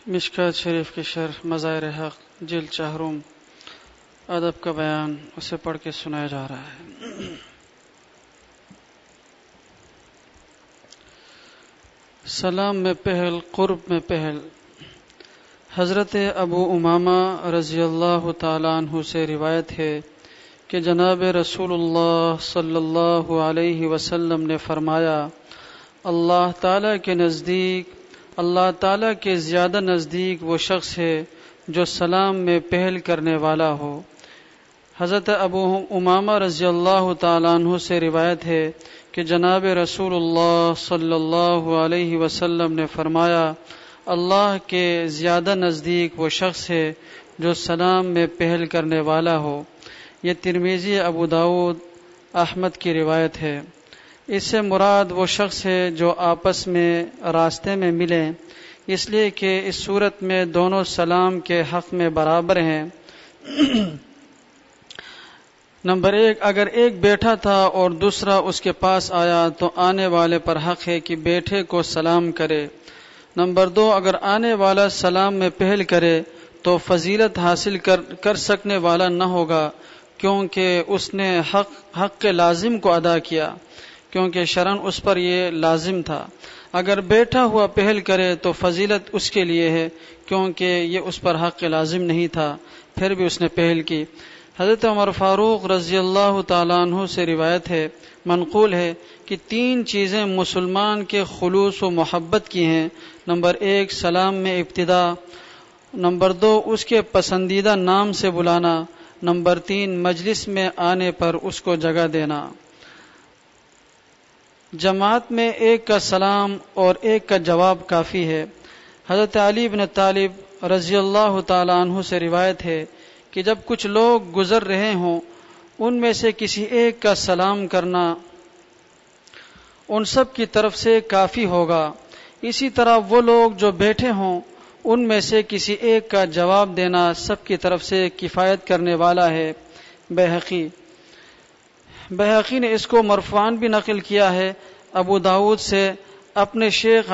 مشکات شریف کی شرح مظاہر حق جلد چہارم ادب کا بیان اسے پڑھ کے سنایا جا رہا ہے۔ سلام میں پہل، قرب میں پہل۔ حضرت ابو امامہ رضی اللہ تعالیٰ عنہ سے روایت ہے کہ جناب رسول اللہ صلی اللہ علیہ وسلم نے فرمایا، اللہ تعالیٰ کے زیادہ نزدیک وہ شخص ہے جو سلام میں پہل کرنے والا ہو۔ حضرت ابو امامہ رضی اللہ تعالیٰ عنہ سے روایت ہے کہ جناب رسول اللہ صلی اللہ علیہ وسلم نے فرمایا، اللہ کے زیادہ نزدیک وہ شخص ہے جو سلام میں پہل کرنے والا ہو۔ یہ ترمذی، ابو داؤد، احمد کی روایت ہے۔ اس سے مراد وہ شخص ہے جو آپس میں راستے میں ملیں، اس لیے کہ اس صورت میں دونوں سلام کے حق میں برابر ہیں۔ نمبر 1، اگر ایک بیٹھا تھا اور دوسرا اس کے پاس آیا تو آنے والے پر حق ہے کہ بیٹھے کو سلام کرے۔ نمبر 2، اگر آنے والا سلام میں پہل کرے تو فضیلت حاصل کر سکنے والا نہ ہوگا، کیونکہ اس نے حق کے لازم کو ادا کیا، کیونکہ شرعاً اس پر یہ لازم تھا۔ اگر بیٹھا ہوا پہل کرے تو فضیلت اس کے لیے ہے، کیونکہ یہ اس پر حق کے لازم نہیں تھا، پھر بھی اس نے پہل کی۔ حضرت عمر فاروق رضی اللہ تعالیٰ عنہ سے روایت ہے، منقول ہے کہ 3 چیزیں مسلمان کے خلوص و محبت کی ہیں۔ نمبر 1، سلام میں ابتدا۔ نمبر 2، اس کے پسندیدہ نام سے بلانا۔ نمبر 3، مجلس میں آنے پر اس کو جگہ دینا۔ جماعت میں ایک کا سلام اور ایک کا جواب کافی ہے۔ حضرت علی بن طالب رضی اللہ تعالیٰ عنہ سے روایت ہے کہ جب کچھ لوگ گزر رہے ہوں، ان میں سے کسی ایک کا سلام کرنا ان سب کی طرف سے کافی ہوگا۔ اسی طرح وہ لوگ جو بیٹھے ہوں، ان میں سے کسی ایک کا جواب دینا سب کی طرف سے کفایت کرنے والا ہے۔ بہقی نے اس کو مرفوعاً بھی نقل کیا ہے، ابو داؤد سے اپنے شیخ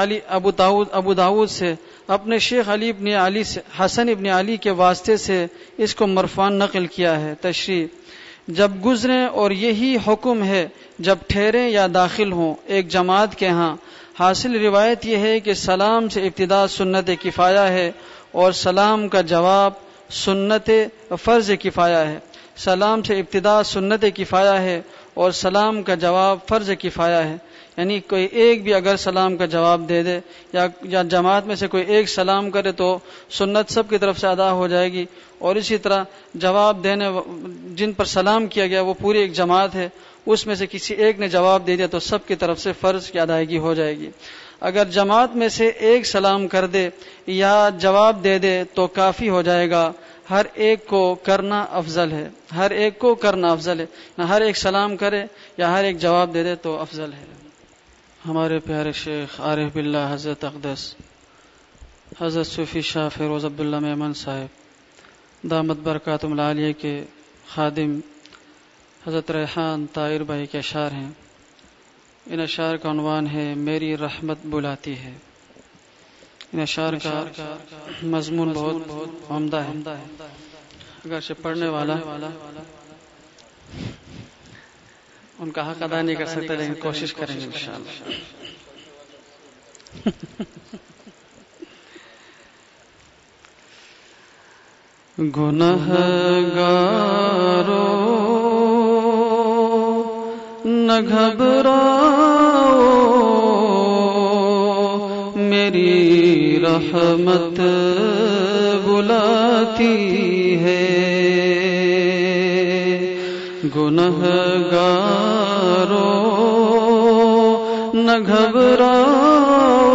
علی ابن علی سے، حسن ابن علی کے واسطے سے اس کو مرفوعاً نقل کیا ہے۔ تشریح: جب گزریں اور یہی حکم ہے جب ٹھہریں یا داخل ہوں ایک جماعت کے ہاں۔ حاصل روایت یہ ہے کہ سلام سے ابتدا سنت کفایہ ہے اور سلام کا جواب سنت فرض کفایہ ہے۔ سلام سے ابتدا سنت کفایہ ہے اور سلام کا جواب فرض کفایہ ہے، یعنی کوئی ایک بھی اگر سلام کا جواب دے دے یا جماعت میں سے کوئی ایک سلام کرے تو سنت سب کی طرف سے ادا ہو جائے گی، اور اسی طرح جواب دینے جن پر سلام کیا گیا وہ پوری ایک جماعت ہے، اس میں سے کسی ایک نے جواب دے دیا تو سب کی طرف سے فرض کی ادائیگی ہو جائے گی۔ اگر جماعت میں سے ایک سلام کر دے یا جواب دے دے تو کافی ہو جائے گا۔ ہر ایک کو کرنا افضل ہے، نہ ہر ایک سلام کرے یا ہر ایک جواب دے دے تو افضل ہے۔ ہمارے پیارے شیخ عارف باللہ حضرت اقدس حضرت صوفی شاہ فیروز عبداللہ میمن صاحب دامت برکاتہم العالیہ کے خادم حضرت ریحان طاہر بھائی کے اشعار ہیں۔ ان اشعار کا عنوان ہے میری رحمت بلاتی ہے۔ ان اشعار کا مضمون بہت عمدہ ہے، اگرچہ پڑھنے والا ان کا حق ادا نہیں کر سکتا، لیکن کوشش کریں گے انشاءاللہ۔ گنہگارو نہ گھبراؤ، میری رحمت بلاتی ہے۔ گنہگارو نہ گھبراؤ،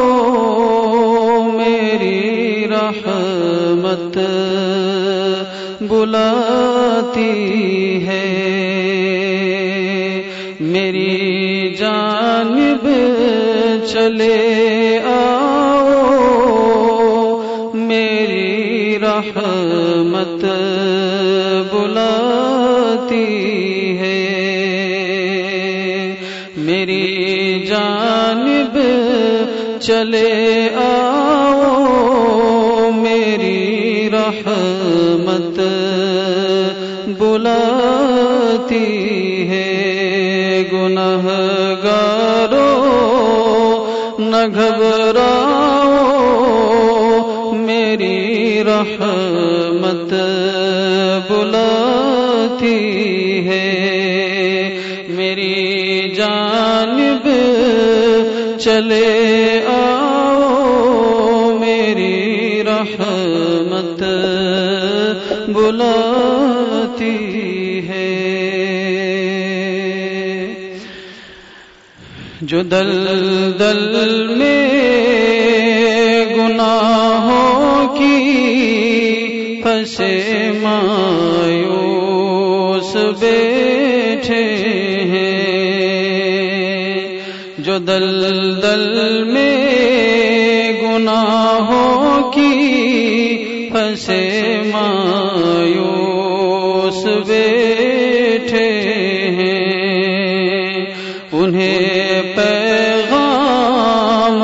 میری رحمت بلاتی ہے۔ میری جانب چلے آؤ، میری رحمت بلاتی ہے۔ میری جانب چلے آؤ، رحمت بلاتی ہے، گنہگاروں نہ گھبراؤ میری رحمت بلاتی ہے، میری جانب چلے آؤ میری رحمت بلاتی ہے، جو دلدل میں گناہوں کی پھنسے مایوس بیٹھے ہیں، جو دلدل میں گناہوں کی پھنسے مایوس بیٹھے ہیں، انہیں پیغام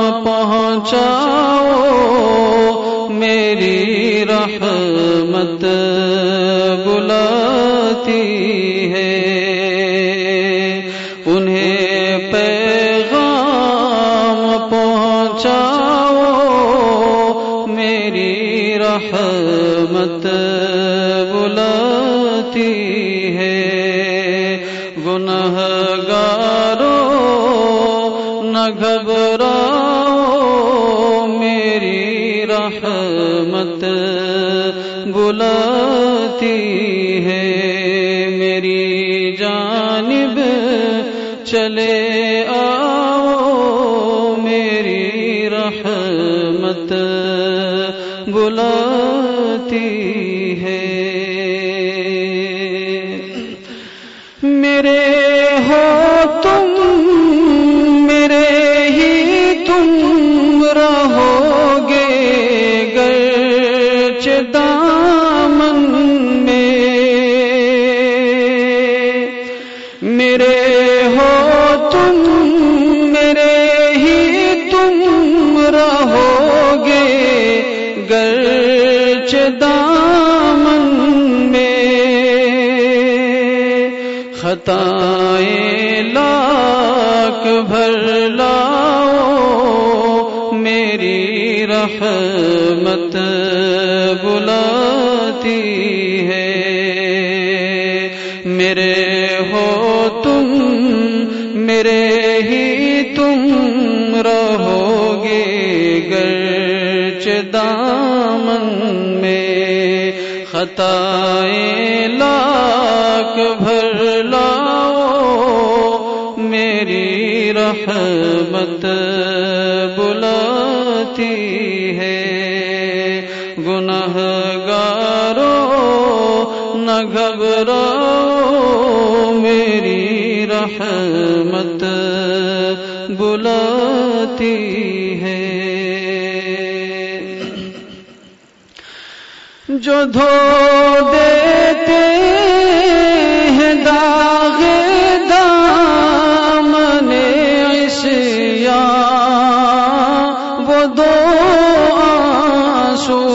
پہنچاؤ میری رحمت بلاتی ہے، انہیں پیغام پہنچاؤ میری رحمت بلاتی ہے، گنہگاروں نہ گھبراؤ میری رحمت بلاتی ہے، میری جانب چلے آؤ میری رحمت بلاتی ہے، میرے ہو تم میرے ہی تم رہو گے گرچہ دامن میں، میرے ہو تم میرے ہی تم رہو گے گرچہ دامن میں، خطائیں لاکھ بھر لاؤ میری رحمت بلاتی ہے، میرے ہو تم میرے ہی تم رہو گے گرچہ دامن میں، خطائیں لاکھ بھر لاؤ میری رحمت بلاتی ہے، گنہگاروں نہ گھبراؤ میری رحمت بلاتی ہے، جو دھو دیتے ہیں داغ دامن عصیان وہ دو آنسو،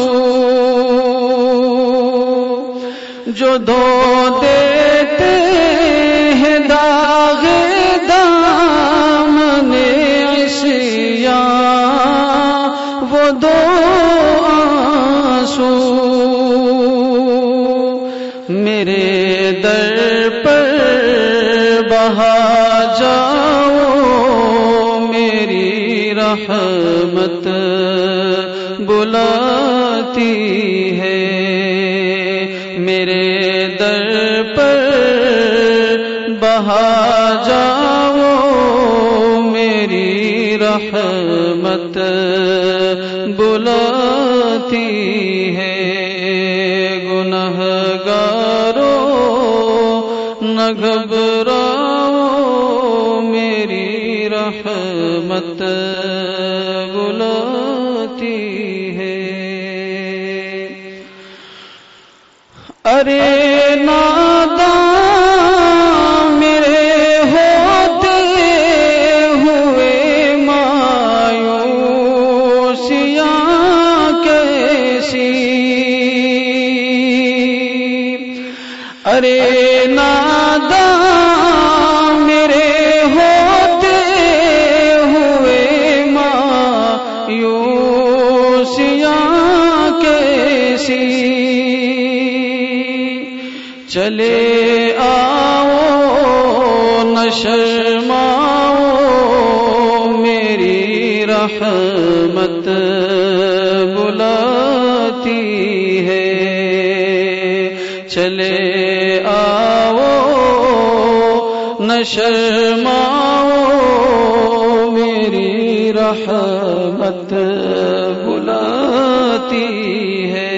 جو دھو دیتے ہیں داغ دامن عصیان وہ دو آنسو، میرے در پر بہا جاؤ میری رحمت بلاتی ہے، میرے در پر بہا جاؤ میری رحمت بلاتی ہے، گنہگاروں نہ گھبراؤ میری رحمت بلاتی ہے، ارے نادان میرے ہوتے ہوئے مایوسیاں کیسی ارے ناداں میرے ہوتے ہوئے مایوسیاں کیسی، چلے آؤ نہ شرماؤ میری رحمت بلاتی ہے، چلے آؤ نہ شرماؤ میری رحمت بلاتی ہے،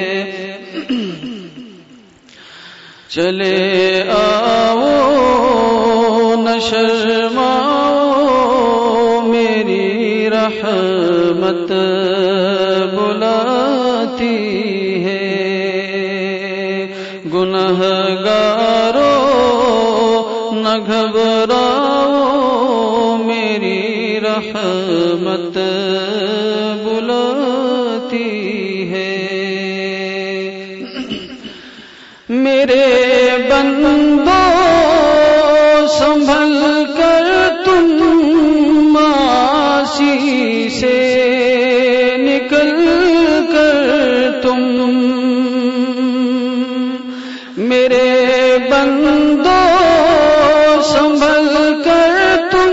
چلے آؤ نہ شرماؤ میری رحمت بلاتی ہے، گنہگارو نہ گھبراؤ میری رحمت بلاتی ہے، میرے بندو سنبھل کر تم معاصی سے نکل کر تم، میرے بندو سنبھل کر تم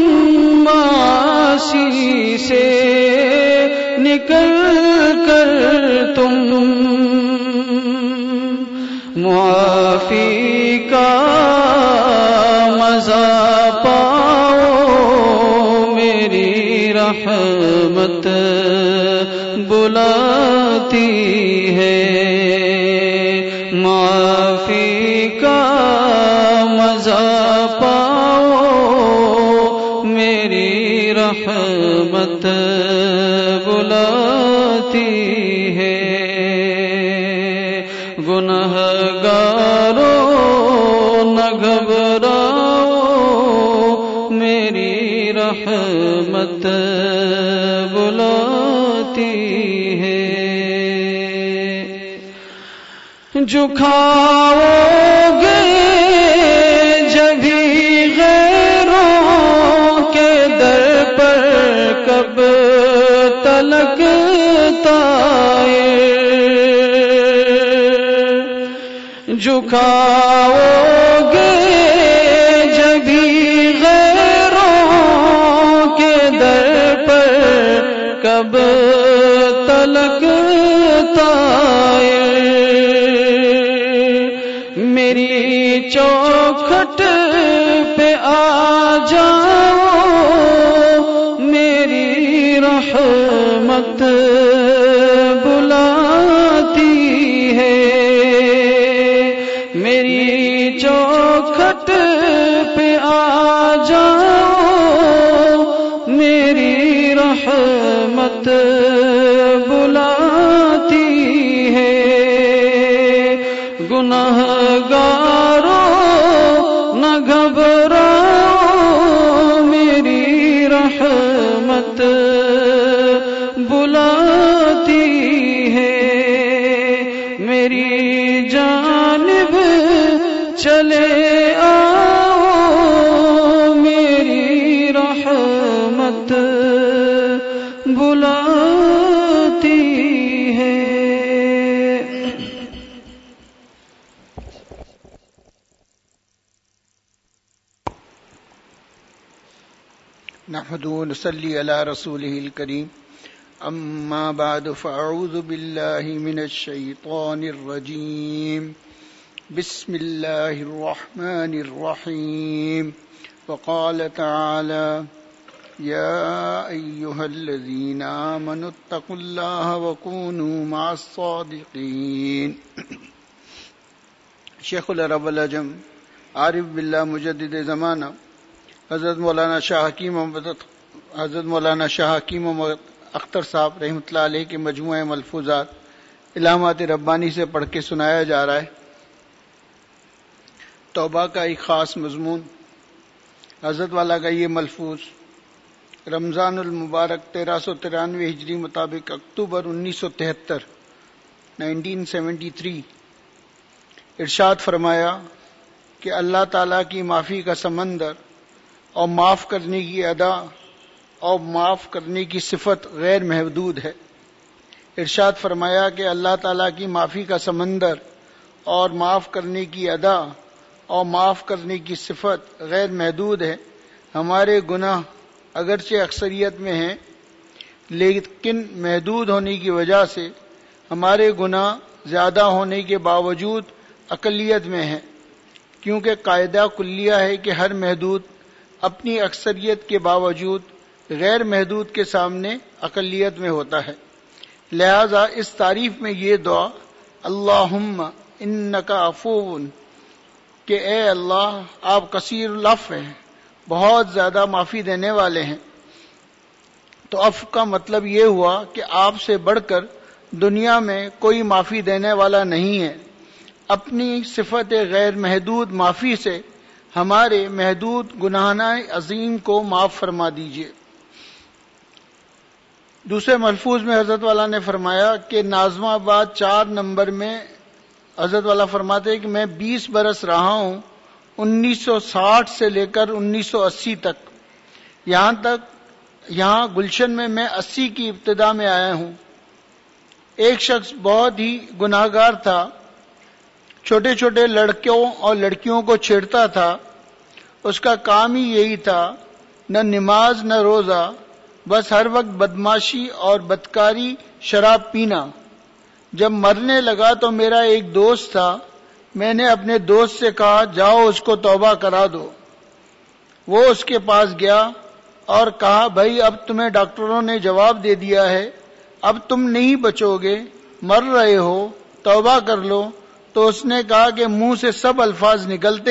معاصی سے نکل کر تم، معافی کا مزہ پاؤ میری رحمت بلاتی ہے، معافی کا مزہ پاؤ میری رحمت بلاتی ہے، گنہگارو نہ گھبراؤ میری رحمت بلاتی ہے، جھکاؤ گے جبھی غیروں کے در پر کب تلک جھکاؤ گے جبھی غیروں کے در پر کب تلک طائر، میری چوکھٹ پہ آ جاؤ میری رحمت بلاتی ہے، میری چوکھٹ پہ آ جاؤ میری رحمت بلاتی ہے، گنہگارو نہ گھبراؤ میری رحمت بلاتی ہے، میری جانب چلے آؤ میری رحمت بلاتی ہے۔ نحمده ونصلي على رسوله الكريم، اما بعد فاعوذ بالله من الشيطان الرجيم، بسم الله الرحمن الرحيم، وقال تعالى يا أيها الذين آمنوا اتقوا الله وكونوا مع الصادقين۔ شیخ العرب العجم عارف باللہ مجدد زمانہ حضرت مولانا شاہ حکیم محمد اختر صاحب رحمۃ اللہ علیہ کے مجموعہ ملفوظات علامات ربانی سے پڑھ کے سنایا جا رہا ہے۔ توبہ کا ایک خاص مضمون۔ حضرت والا کا یہ ملفوظ رمضان المبارک 1393 ہجری مطابق اکتوبر 1973 ارشاد فرمایا، کہ اللہ تعالیٰ کی معافی کا سمندر اور معاف کرنے کی ادا اور معاف کرنے کی صفت غیر محدود ہے۔ ارشاد فرمایا کہ اللہ تعالیٰ کی معافی کا سمندر اور معاف کرنے کی ادا اور معاف کرنے کی صفت غیر محدود ہے۔ ہمارے گناہ اگرچہ اکثریت میں ہیں، لیکن محدود ہونے کی وجہ سے ہمارے گناہ زیادہ ہونے کے باوجود اقلیت میں ہیں، کیونکہ قاعدہ کلیہ ہے کہ ہر محدود اپنی اکثریت کے باوجود غیر محدود کے سامنے اقلیت میں ہوتا ہے۔ لہذا اس تعریف میں یہ دعا اللہم انکا عفو، کہ اے اللہ آپ کثیر العفو ہیں، بہت زیادہ معافی دینے والے ہیں۔ تو عفو کا مطلب یہ ہوا کہ آپ سے بڑھ کر دنیا میں کوئی معافی دینے والا نہیں ہے۔ اپنی صفت غیر محدود معافی سے ہمارے محدود گناہانہ عظیم کو معاف فرما دیجیے۔ دوسرے ملفوظ میں حضرت والا نے فرمایا کہ ناظم آباد 4 نمبر میں حضرت والا فرماتے ہیں کہ میں 20 برس رہا ہوں، 1960 سے لے کر 1980 تک، یہاں گلشن میں 80 کی ابتدا میں آیا ہوں۔ ایک شخص بہت ہی گناہگار تھا، چھوٹے چھوٹے لڑکوں اور لڑکیوں کو چھیڑتا تھا، اس کا کام ہی یہی تھا، نہ نماز نہ روزہ، بس ہر وقت بدماشی اور بدکاری، شراب پینا۔ جب مرنے لگا تو میرا ایک دوست تھا، میں نے اپنے دوست سے کہا جاؤ اس کو توبہ کرا دو۔ وہ اس کے پاس گیا اور کہا بھائی اب تمہیں ڈاکٹروں نے جواب دے دیا ہے، اب تم نہیں بچو گے، مر رہے ہو، توبہ کر لو۔ تو اس نے کہا کہ منہ سے سب الفاظ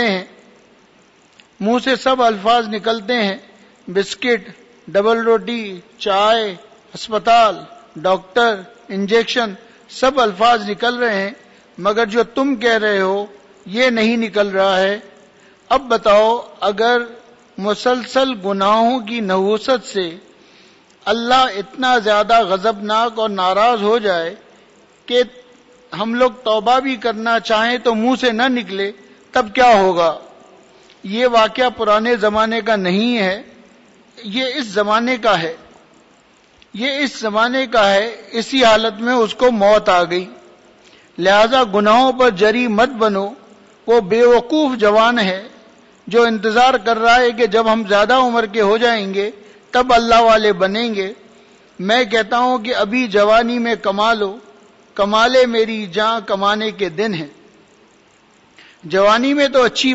نکلتے ہیں، بسکٹ، ڈبل روٹی، چائے، ہسپتال، ڈاکٹر، انجیکشن، سب الفاظ نکل رہے ہیں، مگر جو تم کہہ رہے ہو یہ نہیں نکل رہا ہے۔ اب بتاؤ اگر مسلسل گناہوں کی نحوست سے اللہ اتنا زیادہ غضبناک اور ناراض ہو جائے کہ ہم لوگ توبہ بھی کرنا چاہیں تو منہ سے نہ نکلے، تب کیا ہوگا؟ یہ واقعہ پرانے زمانے کا نہیں ہے، یہ اس زمانے کا ہے، اسی حالت میں اس کو موت آ گئی۔ لہذا گناہوں پر جری مت بنو۔ وہ بے وقوف جوان ہے جو انتظار کر رہا ہے کہ جب ہم زیادہ عمر کے ہو جائیں گے تب اللہ والے بنیں گے۔ میں کہتا ہوں کہ ابھی جوانی میں کما لو، کمالے میری جاں کمانے کے دن ہیں۔ جوانی میں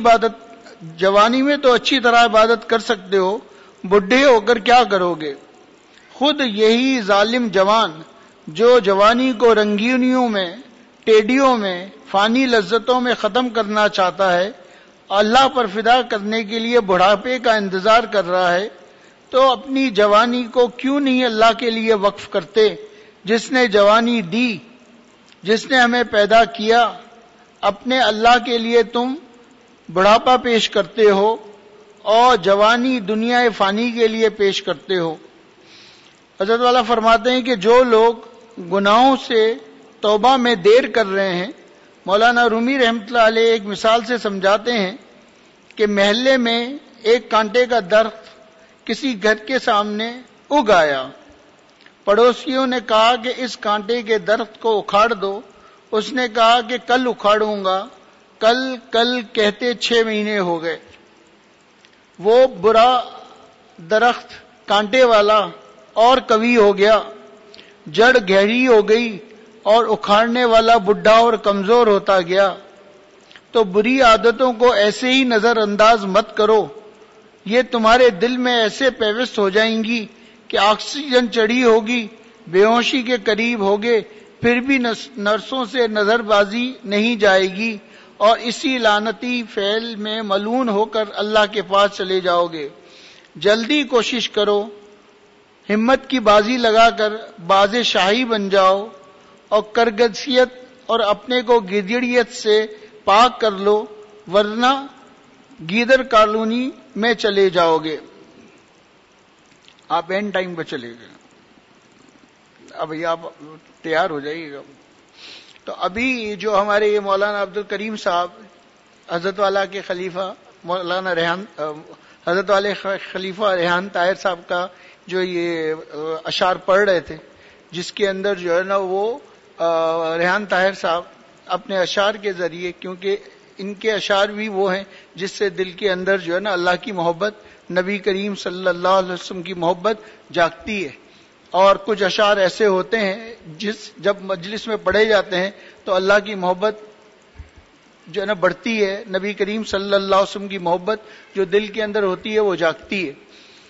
تو اچھی طرح عبادت کر سکتے ہو، بڈھے ہو کر کیا کرو گے؟ خود یہی ظالم جوان جو جوانی کو رنگینیوں میں، ٹیڈیوں میں، فانی لذتوں میں ختم کرنا چاہتا ہے، اللہ پر فدا کرنے کے لیے بڑھاپے کا انتظار کر رہا ہے، تو اپنی جوانی کو کیوں نہیں اللہ کے لیے وقف کرتے؟ جس نے جوانی دی، جس نے ہمیں پیدا کیا، اپنے اللہ کے لیے تم بڑھاپا پیش کرتے ہو اور جوانی دنیا فانی کے لیے پیش کرتے ہو۔ حضرت والا فرماتے ہیں کہ جو لوگ گناہوں سے توبہ میں دیر کر رہے ہیں، مولانا رومی رحمۃ اللہ علیہ ایک مثال سے سمجھاتے ہیں کہ محلے میں ایک کانٹے کا درخت کسی گھر کے سامنے اگ آیا۔ پڑوسیوں نے کہا کہ اس کانٹے کے درخت کو اکھاڑ دو۔ اس نے کہا کہ کل اکھاڑوں گا، کل کہتے 6 مہینے ہو گئے۔ وہ برا درخت کانٹے والا اور قوی ہو گیا، جڑ گہری ہو گئی اور اکھاڑنے والا بڈھا اور کمزور ہوتا گیا۔ تو بری عادتوں کو ایسے ہی نظر انداز مت کرو، یہ تمہارے دل میں ایسے پیوست ہو جائیں گی کہ آکسیجن چڑھی ہوگی، بے ہوشی کے قریب ہوگے، پھر بھی نرسوں سے نظر بازی نہیں جائے گی، اور اسی لعنتی فعل میں ملعون ہو کر اللہ کے پاس چلے جاؤ گے۔ جلدی کوشش کرو، ہمت کی بازی لگا کر باز شاہی بن جاؤ، اور کرگدسیت اور اپنے کو گیدڑیت سے پاک کر لو، ورنہ گیدر کالونی میں چلے جاؤ گے۔ آپ اینڈ ٹائم پہ چلے گئے، اب آپ تیار ہو جائیے گا۔ تو ابھی جو ہمارے یہ مولانا عبد الکریم صاحب حضرت والا کے خلیفہ مولانا ریحان حضرت والے خلیفہ ریحان طاہر صاحب کا جو یہ اشعار پڑھ رہے تھے، جس کے اندر جو ہے نا وہ ریحان طاہر صاحب اپنے اشعار کے ذریعے، کیونکہ ان کے اشعار بھی وہ ہیں جس سے دل کے اندر جو ہے نا اللہ کی محبت، نبی کریم صلی اللہ علیہ وسلم کی محبت جاگتی ہے، اور کچھ اشعار ایسے ہوتے ہیں جب مجلس میں پڑھے جاتے ہیں تو اللہ کی محبت جو ہے نا بڑھتی ہے، نبی کریم صلی اللہ علیہ وسلم کی محبت جو دل کے اندر ہوتی ہے وہ جاگتی ہے۔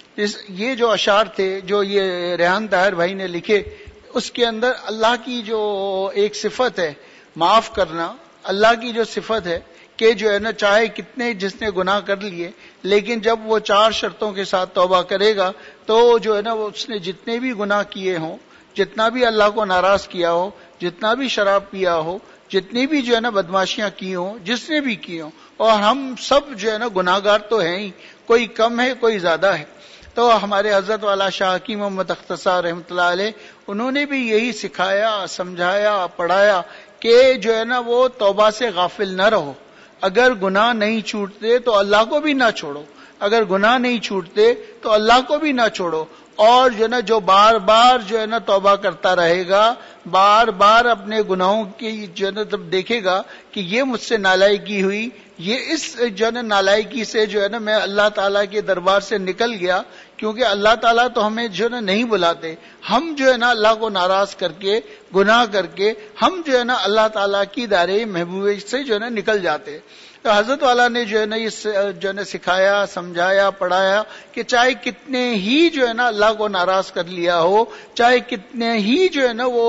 یہ جو اشعار تھے جو یہ ریحان طاہر بھائی نے لکھے، اس کے اندر اللہ کی جو ایک صفت ہے معاف کرنا، اللہ کی جو صفت ہے کہ جو ہے نا چاہے کتنے جس نے گناہ کر لیے، لیکن جب وہ 4 شرطوں کے ساتھ توبہ کرے گا تو جو ہے نا وہ اس نے جتنے بھی گناہ کیے ہوں، جتنا بھی اللہ کو ناراض کیا ہو، جتنا بھی شراب پیا ہو، جتنی بھی جو ہے نا بدماشیاں کی ہوں، جس نے بھی کی ہوں، اور ہم سب جو ہے نا گناہگار تو ہیں ہی، کوئی کم ہے کوئی زیادہ ہے۔ تو ہمارے حضرت والا شاہ حکیم محمد اختصار رحمۃ اللہ علیہ، انہوں نے بھی یہی سکھایا، سمجھایا، پڑھایا کہ جو ہے نا وہ توبہ سے غافل نہ رہو، اگر گناہ نہیں چھوٹتے تو اللہ کو بھی نہ چھوڑو، اگر گناہ نہیں چھوٹتے تو اللہ کو بھی نہ چھوڑو، اور جو ہے نا جو بار بار جو ہے نا توبہ کرتا رہے گا، بار بار اپنے گناہوں کی جو ہے نا جب دیکھے گا کہ یہ مجھ سے نالائکی ہوئی، یہ اس جو ہے نا نالائکی سے جو ہے نا میں اللہ تعالیٰ کے دربار سے نکل گیا، کیونکہ اللہ تعالیٰ تو ہمیں جو ہے نا نہیں بلاتے، ہم جو ہے نا اللہ کو ناراض کر کے، گناہ کر کے، ہم جو ہے نا اللہ تعالیٰ کی دائرے محبوبیت سے جو ہے نا نکل جاتے۔ تو حضرت والا نے جو ہے نا اس جو ہے نا سکھایا، سمجھایا، پڑھایا کہ چاہے کتنے ہی جو ہے نا اللہ کو ناراض کر لیا ہو، چاہے کتنے ہی جو ہے نا وہ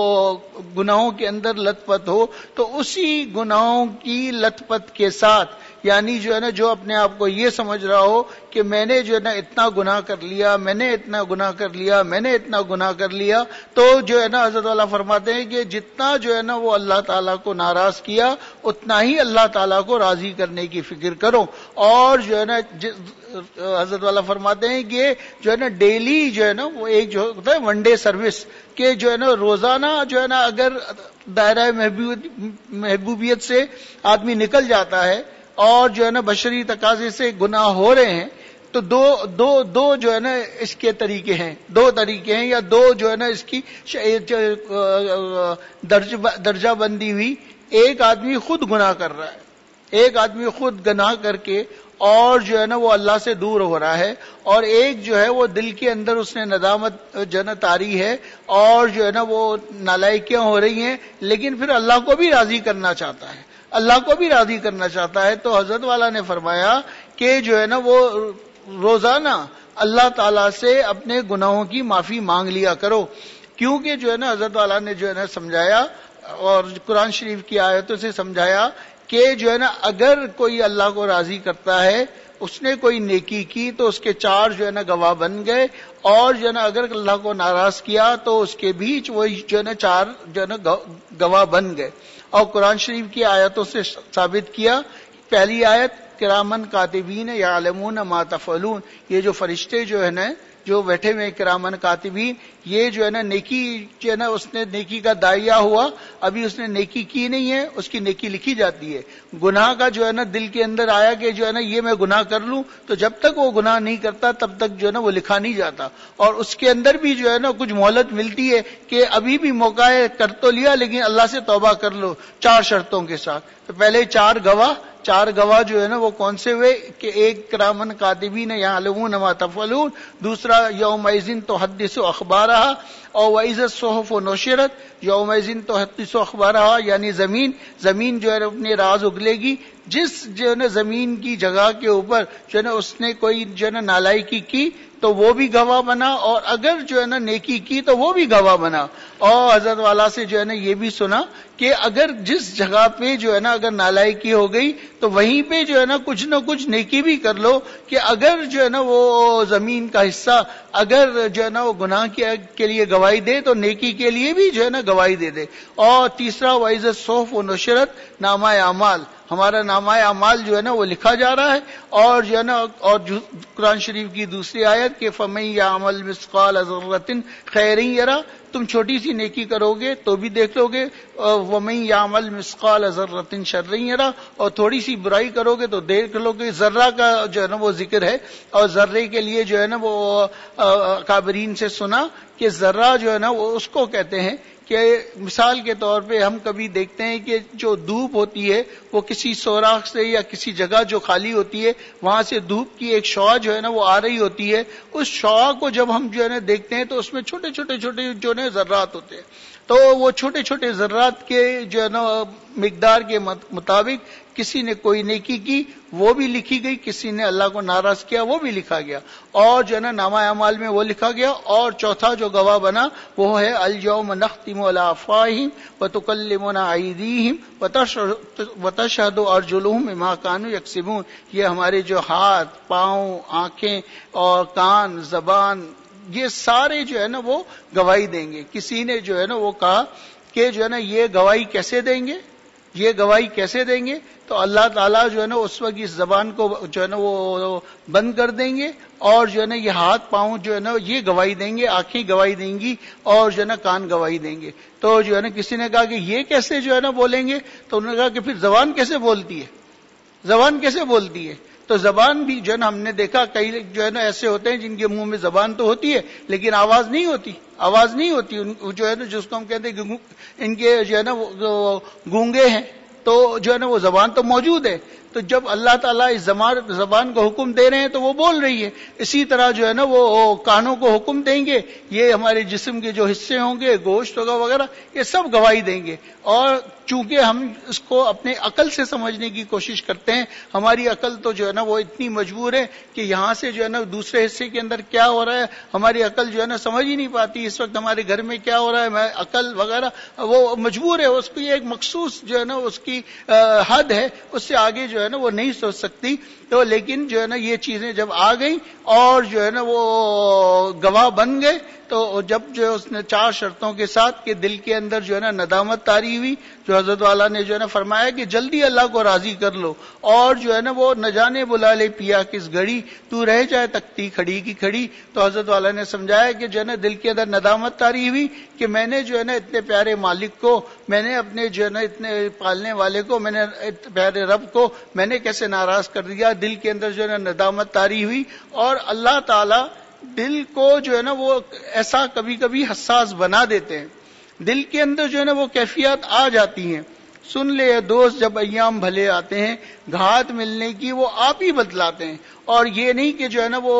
گناہوں کے اندر لت پت ہو، تو اسی گناہوں کی لت پت کے ساتھ، یعنی جو ہے نا جو اپنے آپ کو یہ سمجھ رہا ہو کہ میں نے جو ہے نا اتنا گناہ کر لیا، میں نے اتنا گناہ کر لیا، میں نے اتنا گناہ کر لیا، تو جو ہے نا حضرت والا فرماتے ہیں کہ جتنا جو ہے نا وہ اللہ تعالیٰ کو ناراض کیا، اتنا ہی اللہ تعالیٰ کو راضی کرنے کی فکر کرو، اور جو ہے نا حضرت والا فرماتے ہیں کہ جو ہے نا ڈیلی جو ہے نا وہ ایک جو ہوتا ہے ون ڈے سروس، کہ جو ہے نا روزانہ جو ہے نا اگر دائرہ محبوبیت سے آدمی نکل جاتا ہے اور جو ہے نا بشری تقاضے سے گناہ ہو رہے ہیں، تو دو جو ہے نا اس کے طریقے ہیں، 2 طریقے ہیں، یا 2 جو ہے نا اس کی درجہ بندی ہوئی۔ ایک آدمی خود گناہ کر رہا ہے، ایک آدمی خود گناہ کر کے اور جو ہے نا وہ اللہ سے دور ہو رہا ہے، اور ایک جو ہے وہ دل کے اندر اس نے ندامت جو ہے نا طاری ہے، اور جو ہے نا وہ نالائکیاں ہو رہی ہیں، لیکن پھر اللہ کو بھی راضی کرنا چاہتا ہے، اللہ کو بھی راضی کرنا چاہتا ہے۔ تو حضرت والا نے فرمایا کہ جو ہے نا وہ روزانہ اللہ تعالیٰ سے اپنے گناہوں کی معافی مانگ لیا کرو، کیونکہ جو ہے نا حضرت والا نے جو ہے نا سمجھایا اور قرآن شریف کی آیتوں سے سمجھایا کہ جو ہے نا اگر کوئی اللہ کو راضی کرتا ہے، اس نے کوئی نیکی کی تو اس کے 4 جو ہے نا گواہ بن گئے، اور جو ہے نا اگر اللہ کو ناراض کیا تو اس کے بیچ وہی جو ہے نا 4 جو ہے نا گواہ بن گئے۔ اور قرآن شریف کی آیتوں سے ثابت کیا، پہلی آیت کرامن کاتبین یعلمون ما تفعلون، یہ جو فرشتے جو ہے نا جو بیٹھے ہوئے کرامن کاتبین، یہ جو ہے نا نیکی جو ہے نا اس نے نیکی کا داعیہ ہوا، ابھی اس نے نیکی کی نہیں ہے، اس کی نیکی لکھی جاتی ہے۔ گناہ کا جو ہے نا دل کے اندر آیا کہ جو ہے نا یہ میں گناہ کر لوں، تو جب تک وہ گناہ نہیں کرتا تب تک جو ہے نا وہ لکھا نہیں جاتا، اور اس کے اندر بھی جو ہے نا کچھ مہلت ملتی ہے کہ ابھی بھی موقع ہے، کر تو لیا لیکن اللہ سے توبہ کر لو 4 شرطوں کے ساتھ۔ تو پہلے 4 گواہ جو ہے نا وہ کون سے ہوئے کہ ایک کرامن کاتبین یعلمون ما تفعلون، دوسرا یومئذ تحدث اخبارہا، اور وَإِذَا الصُّحُفُ نُشِرَتْ یومئذ تحدث اخبارہا، یعنی زمین جو ہے اپنے راز اگلے گی، جس جو ہے نا زمین کی جگہ کے اوپر جو ہے نا اس نے کوئی جو ہے نا نالائکی کی تو وہ بھی گواہ بنا، اور اگر جو ہے نا نیکی کی تو وہ بھی گواہ بنا۔ اور حضرت والا سے جو ہے نا یہ بھی سنا کہ اگر جس جگہ پہ جو ہے نا اگر نالائکی ہو گئی تو وہیں پہ جو ہے نا کچھ نیکی بھی کر لو، کہ اگر جو ہے نا وہ زمین کا حصہ اگر جو ہے نا وہ گناہ کے لیے گواہی دے تو نیکی کے لیے بھی جو ہے نا گواہی دے دے۔ اور تیسرا وَإِذَا الصُّحُفُ نُشِرَتْ، نامہ اعمال، ہمارا نامہ اعمال جو ہے نا وہ لکھا جا رہا ہے. اور جو ہے نا اور قرآن شریف کی دوسری آیت کہ فَمَن يَعْمَلْ مِثْقَالَ ذَرَّةٍ خَيْرًا يَرَهُ، تم چھوٹی سی نیکی کرو گے تو بھی دیکھ لو گے. وَمَن يَعْمَلْ مِثْقَالَ ذَرَّةٍ شَرًّا يَرَهُ، اور تھوڑی سی برائی کرو گے تو دیکھ لو گے. ذرہ کا جو ہے نا وہ ذکر ہے، اور ذرے کے لیے جو ہے نا وہ اکابرین سے سنا کہ ذرہ جو ہے نا وہ اس کو کہتے ہیں کہ مثال کے طور پہ ہم کبھی دیکھتے ہیں کہ جو دھوپ ہوتی ہے وہ کسی سوراخ سے یا کسی جگہ جو خالی ہوتی ہے وہاں سے دھوپ کی ایک شعاع جو ہے نا وہ آ رہی ہوتی ہے. اس شعاع کو جب ہم جو ہے نا دیکھتے ہیں تو اس میں چھوٹے چھوٹے جو ہے ذرات ہوتے ہیں. تو وہ چھوٹے چھوٹے ذرات کے جو ہے نا مقدار کے مطابق کسی نے کوئی نیکی کی وہ بھی لکھی گئی، کسی نے اللہ کو ناراض کیا وہ بھی لکھا گیا، اور جو ہے نا نامہ اعمال میں وہ لکھا گیا. اور چوتھا جو گواہ بنا وہ ہے الیوم نختم علی افواہہم وتکلمنا ایدیہم وتشہد ارجلہم بما کانوا یکسبون. یہ ہمارے جو ہاتھ، پاؤں، آنکھیں اور کان، زبان، یہ سارے جو ہے نا وہ گواہی دیں گے. کسی نے جو ہے نا وہ کہا کہ جو ہے نا یہ گواہی کیسے دیں گے، یہ گواہی کیسے دیں گے؟ تو اللہ تعالیٰ جو ہے نا اس وقت اس زبان کو جو ہے نا وہ بند کر دیں گے، اور جو ہے نا یہ ہاتھ پاؤں جو ہے نا یہ گواہی دیں گے، آنکھیں گواہی دیں گی، اور جو ہے نا کان گواہی دیں گے. تو جو ہے نا کسی نے کہا کہ یہ کیسے جو ہے نا بولیں گے؟ تو انہوں نے کہا کہ پھر زبان کیسے بولتی ہے، زبان کیسے بولتی ہے؟ تو زبان بھی جو ہے نا ہم نے دیکھا کئی جو ہے نا ایسے ہوتے ہیں جن کے منہ میں زبان تو ہوتی ہے لیکن آواز نہیں ہوتی، آواز نہیں ہوتی. جو ہے نا جس کو ہم کہتے ہیں کہ ان کے جو ہے نا وہ گونگے ہیں، تو جو ہے نا وہ زبان تو موجود ہے. تو جب اللہ تعالیٰ اس زبان کو حکم دے رہے ہیں تو وہ بول رہی ہے. اسی طرح جو ہے نا وہ کانوں کو حکم دیں گے، یہ ہمارے جسم کے جو حصے ہوں گے، گوشت ہوگا وغیرہ، یہ سب گواہی دیں گے. اور چونکہ ہم اس کو اپنے عقل سے سمجھنے کی کوشش کرتے ہیں، ہماری عقل تو جو ہے نا وہ اتنی مجبور ہے کہ یہاں سے جو ہے نا دوسرے حصے کے اندر کیا ہو رہا ہے ہماری عقل جو ہے نا سمجھ ہی نہیں پاتی. اس وقت ہمارے گھر میں کیا ہو رہا ہے عقل وغیرہ وہ مجبور ہے، اس کی ایک مخصوص جو ہے نا اس کی حد ہے، اس سے آگے جو ہے نا وہ نہیں سوچ سکتی. تو لیکن جو ہے نا یہ چیزیں جب آ گئیں اور جو ہے نا وہ گواہ بن گئے، تو جب جو ہے اس نے 4 شرطوں کے ساتھ کہ دل کے اندر جو ہے نا ندامت طاری ہوئی، جو حضرت والا نے جو ہے نا فرمایا کہ جلدی اللہ کو راضی کر لو، اور جو ہے نا وہ نہ جانے بلا لے پیا کس گھڑی، تو رہ جائے تکتی کھڑی کی کھڑی. تو حضرت والا نے سمجھایا کہ جو ہے نا دل کے اندر ندامت طاری ہوئی کہ میں نے جو ہے نا اتنے پیارے مالک کو، میں نے اپنے جو ہے نا اتنے پالنے والے کو، میں نے پیارے رب کو میں نے کیسے ناراض کر دیا. دل کے اندر جو ہے نا ندامت طاری ہوئی. اور اللہ تعالی دل کو جو ہے نا وہ ایسا کبھی کبھی حساس بنا دیتے ہیں، دل کے اندر جو ہے نا وہ کیفیات آ جاتی ہیں. سن لے دوست جب ایام بھلے آتے ہیں، گھات ملنے کی وہ آپ ہی بتلاتے ہیں. اور یہ نہیں کہ جو ہے نا وہ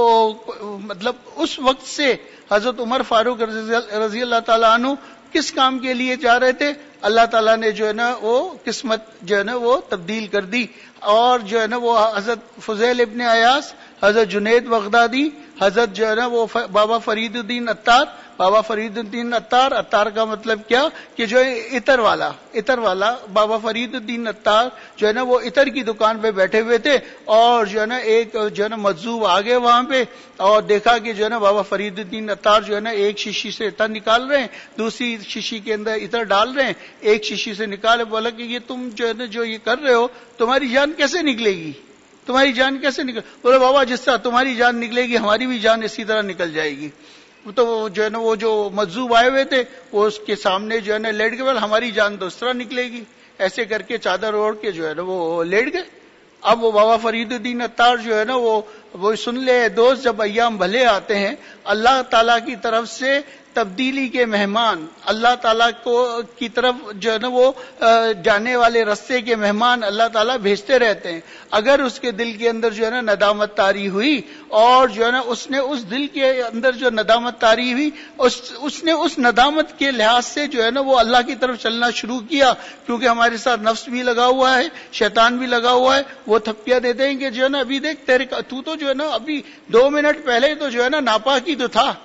مطلب اس وقت سے حضرت عمر فاروق رضی اللہ تعالیٰ عنہ کس کام کے لیے جا رہے تھے، اللہ تعالیٰ نے جو ہے نا وہ قسمت جو ہے نا وہ تبدیل کر دی. اور جو ہے نا وہ حضرت فضیل ابن عیاض، حضرت جنید بغدادی، حضرت جو ہے نا وہ بابا فرید الدین عطار، بابا فرید الدین عطار، عطار کا مطلب کیا کہ جو ہے عطر والا بابا فرید الدین عطار جو ہے نا وہ عطر کی دکان پہ بیٹھے ہوئے تھے. اور جو ہے نا ایک جو ہے نا مجذوب آگے وہاں پہ اور دیکھا کہ جو ہے نا بابا فرید الدین عطار جو ہے نا ایک شیشی سے عطر نکال رہے ہیں، دوسری شیشی کے اندر عطر ڈال رہے ہیں، ایک شیشی سے نکالے. بولا کہ یہ تم جو ہے نا جو یہ کر رہے ہو تمہاری جان کیسے نکلے گی، تمہاری جان کیسے نکل؟ بولے بابا جس طرح تمہاری جان نکلے گی ہماری بھی جان اسی طرح نکل جائے گی. تو جو ہے نا وہ جو مجذوب آئے ہوئے تھے وہ اس کے سامنے جو ہے نا لیٹ گئے، ہماری جان تو اس طرح نکلے گی. ایسے کر کے چادر اوڑھ کے جو ہے نا وہ لیٹ گئے. اب وہ بابا فرید الدین عطار جو ہے نا وہ سن لے دوست جب ایام بھلے آتے ہیں، اللہ تعالیٰ کی طرف سے تبدیلی کے مہمان، اللہ تعالیٰ کی طرف جو ہے نا وہ جانے والے رستے کے مہمان اللہ تعالیٰ بھیجتے رہتے ہیں. اگر اس کے دل کے اندر جو ہے نا ندامت طاری ہوئی اور جو ہے نا اس نے اس دل کے اندر جو ندامت طاری ہوئی اس نے اس ندامت کے لحاظ سے جو ہے نا وہ اللہ کی طرف چلنا شروع کیا، کیونکہ ہمارے ساتھ نفس بھی لگا ہوا ہے، شیطان بھی لگا ہوا ہے. وہ تھپکیاں دیتے ہیں کہ جو ہے نا ابھی دیکھ تو جو ہے نا ابھی 2 منٹ پہلے تو جو ہے نا ناپاکی تو تھا،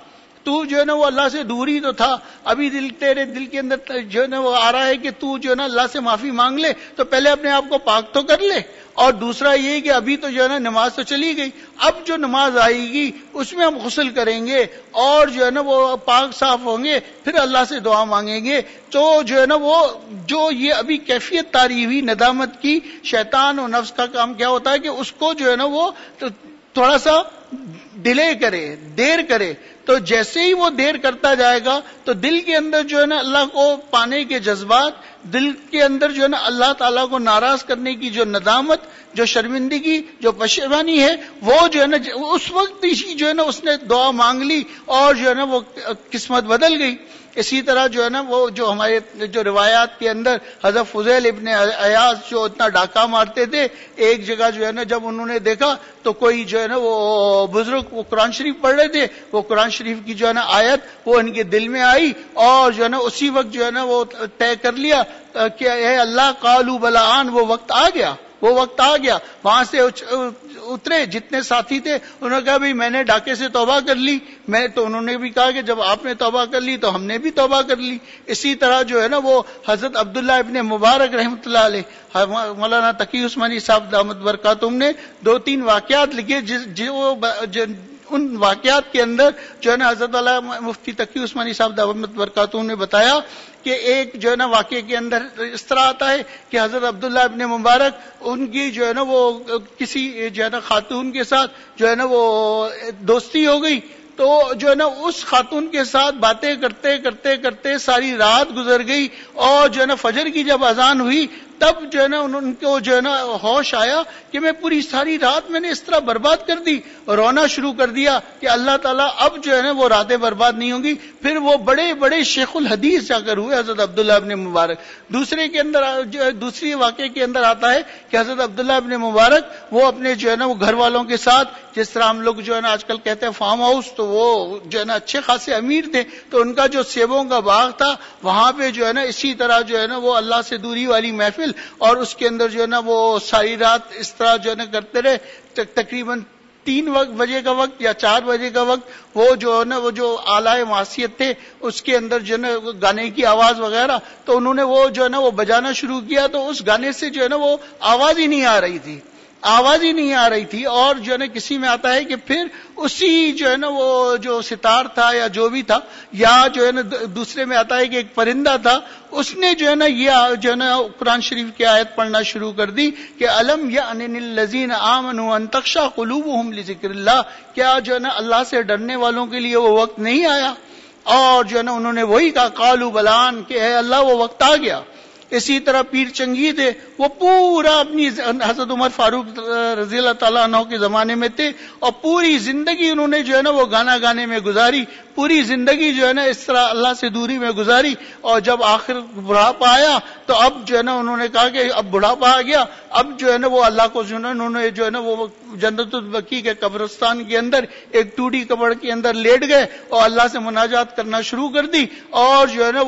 تو جو ہے نا وہ اللہ سے دور ہی تو تھا, ابھی تیرے دل کے اندر جو ہے نا وہ آ رہا ہے کہ تو جو ہے نا اللہ سے معافی مانگ لے, تو پہلے اپنے آپ کو پاک تو کر لے. اور دوسرا یہ کہ ابھی تو جو ہے نا نماز تو چلی گئی, اب جو نماز آئے گی اس میں ہم غسل کریں گے اور جو ہے نا وہ پاک صاف ہوں گے, پھر اللہ سے دعا مانگیں گے. تو جو ہے نا وہ جو یہ ابھی کیفیت تاری ہوئی ندامت کی, شیطان اور نفس کا کام کیا ہوتا ہے کہ اس کو جو ہے نا وہ تھوڑا سا ڈیلے کرے, دیر کرے. تو جیسے ہی وہ دیر کرتا جائے گا تو دل کے اندر جو ہے نا اللہ کو پانے کے جذبات, دل کے اندر جو ہے نا اللہ تعالیٰ کو ناراض کرنے کی جو ندامت, جو شرمندگی, جو پشیمانی ہے, وہ جو ہے نا اس وقت ہی جو ہے نا اس نے دعا مانگ لی اور جو ہے نا وہ قسمت بدل گئی. اسی طرح جو ہے نا وہ جو ہمارے جو روایات کے اندر حضرت فضیل ابن عیاض جو اتنا ڈاکہ مارتے تھے, ایک جگہ جو ہے نا جب انہوں نے دیکھا تو کوئی جو ہے نا وہ بزرگ وہ قرآن شریف پڑھ رہے تھے, وہ قرآن شریف کی جو ہے نا آیت وہ ان کے دل میں آئی اور جو ہے نا اسی وقت جو ہے نا وہ طے کر لیا کہ اے اللہ قالوا بلعان, وہ وقت آ گیا, وہ وقت آ گیا. وہاں سے اترے جتنے ساتھی تھے, انہوں نے کہا بھئی میں نے ڈاکے سے توبہ کر لی. تو انہوں نے بھی کہا کہ جب آپ نے توبہ کر لی تو ہم نے بھی توبہ کر لی. اسی طرح جو ہے نا وہ حضرت عبداللہ ابن مبارک رحمۃ اللہ علیہ, مولانا تقی عثمانی صاحب دامت برکاتہم نے 2-3 واقعات لکھے جو ان واقعات کے اندر جو ہے نا حضرت اللہ مفتی تقی عثمانی صاحب دامت برکاتہم نے بتایا کہ ایک جو ہے نا واقعے کے اندر اس طرح آتا ہے کہ حضرت عبداللہ ابن مبارک ان کی جو ہے نا وہ کسی جو ہے نا خاتون کے ساتھ جو ہے نا وہ دوستی ہو گئی. تو جو ہے نا اس خاتون کے ساتھ باتیں کرتے کرتے کرتے ساری رات گزر گئی اور جو ہے نا فجر کی جب اذان ہوئی تب جو ہے نا ان کو جو ہے نا ہوش آیا کہ میں پوری ساری رات میں نے اس طرح برباد کر دی, رونا شروع کر دیا کہ اللہ تعالیٰ اب جو ہے نا وہ راتیں برباد نہیں ہوں گی. پھر وہ بڑے بڑے شیخ الحدیث جا کر ہوئے حضرت عبداللہ ابن مبارک. دوسری واقعے کے اندر آتا ہے کہ حضرت عبداللہ ابن مبارک وہ اپنے جو ہے نا وہ گھر والوں کے ساتھ, جس طرح ہم لوگ جو ہے نا آج کل کہتے ہیں فارم ہاؤس, تو وہ جو ہے نا اچھے خاصے امیر تھے, تو ان کا جو سیبوں کا باغ تھا وہاں پہ جو ہے نا اسی طرح جو ہے نا وہ اللہ سے دوری والی محفل, اور اس کے اندر جو ہے نا وہ ساری رات اس طرح جو ہے نا کرتے رہے. تقریباً 3 بجے کا وقت یا 4 بجے کا وقت وہ جو ہے نا وہ جو آلائے معصیت تھے اس کے اندر جو ہے نا گانے کی آواز وغیرہ, تو انہوں نے وہ جو ہے نا وہ بجانا شروع کیا, تو اس گانے سے جو ہے نا وہ آواز ہی نہیں آ رہی تھی, آواز ہی نہیں آ رہی تھی. اور جو ہے نا کسی میں آتا ہے کہ پھر اسی جو ہے نا وہ جو ستار تھا یا جو بھی تھا, یا جو ہے نا دوسرے میں آتا ہے کہ ایک پرندہ تھا, اس نے جو ہے نا یہ جو ہے نا قرآن شریف کی آیت پڑھنا شروع کر دی کہ الم یأن للذین آمنوا ان تخشع قلوبهم لذکر اللہ, کیا جو ہے نا اللہ سے ڈرنے والوں کے لیے وہ وقت نہیں آیا. اور جو ہے نا انہوں نے وہی کہا قالوا بلعان کہ اے اللہ وہ وقت آ گیا. اسی طرح پیر چنگی تھے, وہ پورا اپنی حضرت عمر فاروق رضی اللہ تعالیٰ عنہ کے زمانے میں تھے, اور پوری زندگی انہوں نے جو ہے نا وہ گانا گانے میں گزاری, پوری زندگی جو ہے نا اس طرح اللہ سے دوری میں گزاری. اور جب آخر بڑھاپا آیا تو اب جو ہے نا انہوں نے کہا کہ اب بڑھاپا آ گیا, اب جو ہے نا وہ اللہ کو انہوں نے جو ہے نا وہ جنت البقیع کے قبرستان کے اندر ایک ٹوٹی قبر کے اندر لیٹ گئے اور اللہ سے مناجات کرنا شروع کر دی. اور جو ہے نا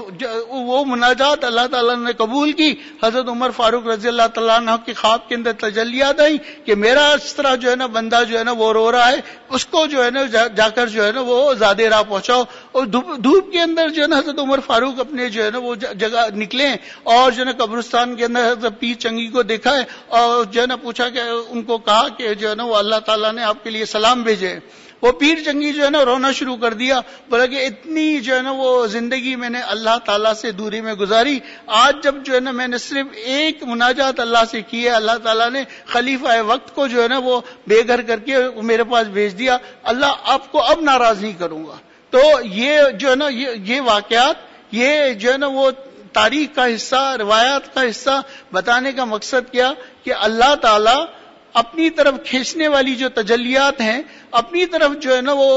وہ مناجات اللہ تعالیٰ نے قبول کی. حضرت عمر فاروق رضی اللہ تعالیٰ عنہ کے خواب کے اندر تجلیات آئی کہ میرا اس طرح جو ہے نا بندہ جو ہے نا وہ رو رہا ہے, اس کو جو ہے نا جا کر جو ہے نا وہ زیادہ راہ پہنچاؤ. اور دھوپ کے اندر جو ہے نا حضرت عمر فاروق اپنے جو ہے نا وہ جگہ نکلے اور جو ہے نا قبرستان کے اندر حضرت پیر چنگی کو دیکھا ہے اور جو ہے نا پوچھا کہ ان کو کہا کہ جو ہے نا وہ اللہ تعالیٰ نے آپ کے لیے سلام بھیجے. وہ پیر چنگی جو ہے نا رونا شروع کر دیا, بولا کہ اتنی جو ہے نا وہ زندگی میں نے اللہ تعالیٰ سے دوری میں گزاری, آج جب جو ہے نا میں نے صرف ایک مناجات اللہ سے کی ہے, اللہ تعالیٰ نے خلیفہ وقت کو جو ہے نا وہ بے گھر کر کے میرے پاس بھیج دیا, اللہ آپ کو اب ناراض نہیں کروں گا. تو یہ جو ہے نا یہ واقعات یہ جو ہے نا وہ تاریخ کا حصہ, روایات کا حصہ بتانے کا مقصد کیا کہ اللہ تعالیٰ اپنی طرف کھینچنے والی جو تجلیات ہیں, اپنی طرف جو ہے نا وہ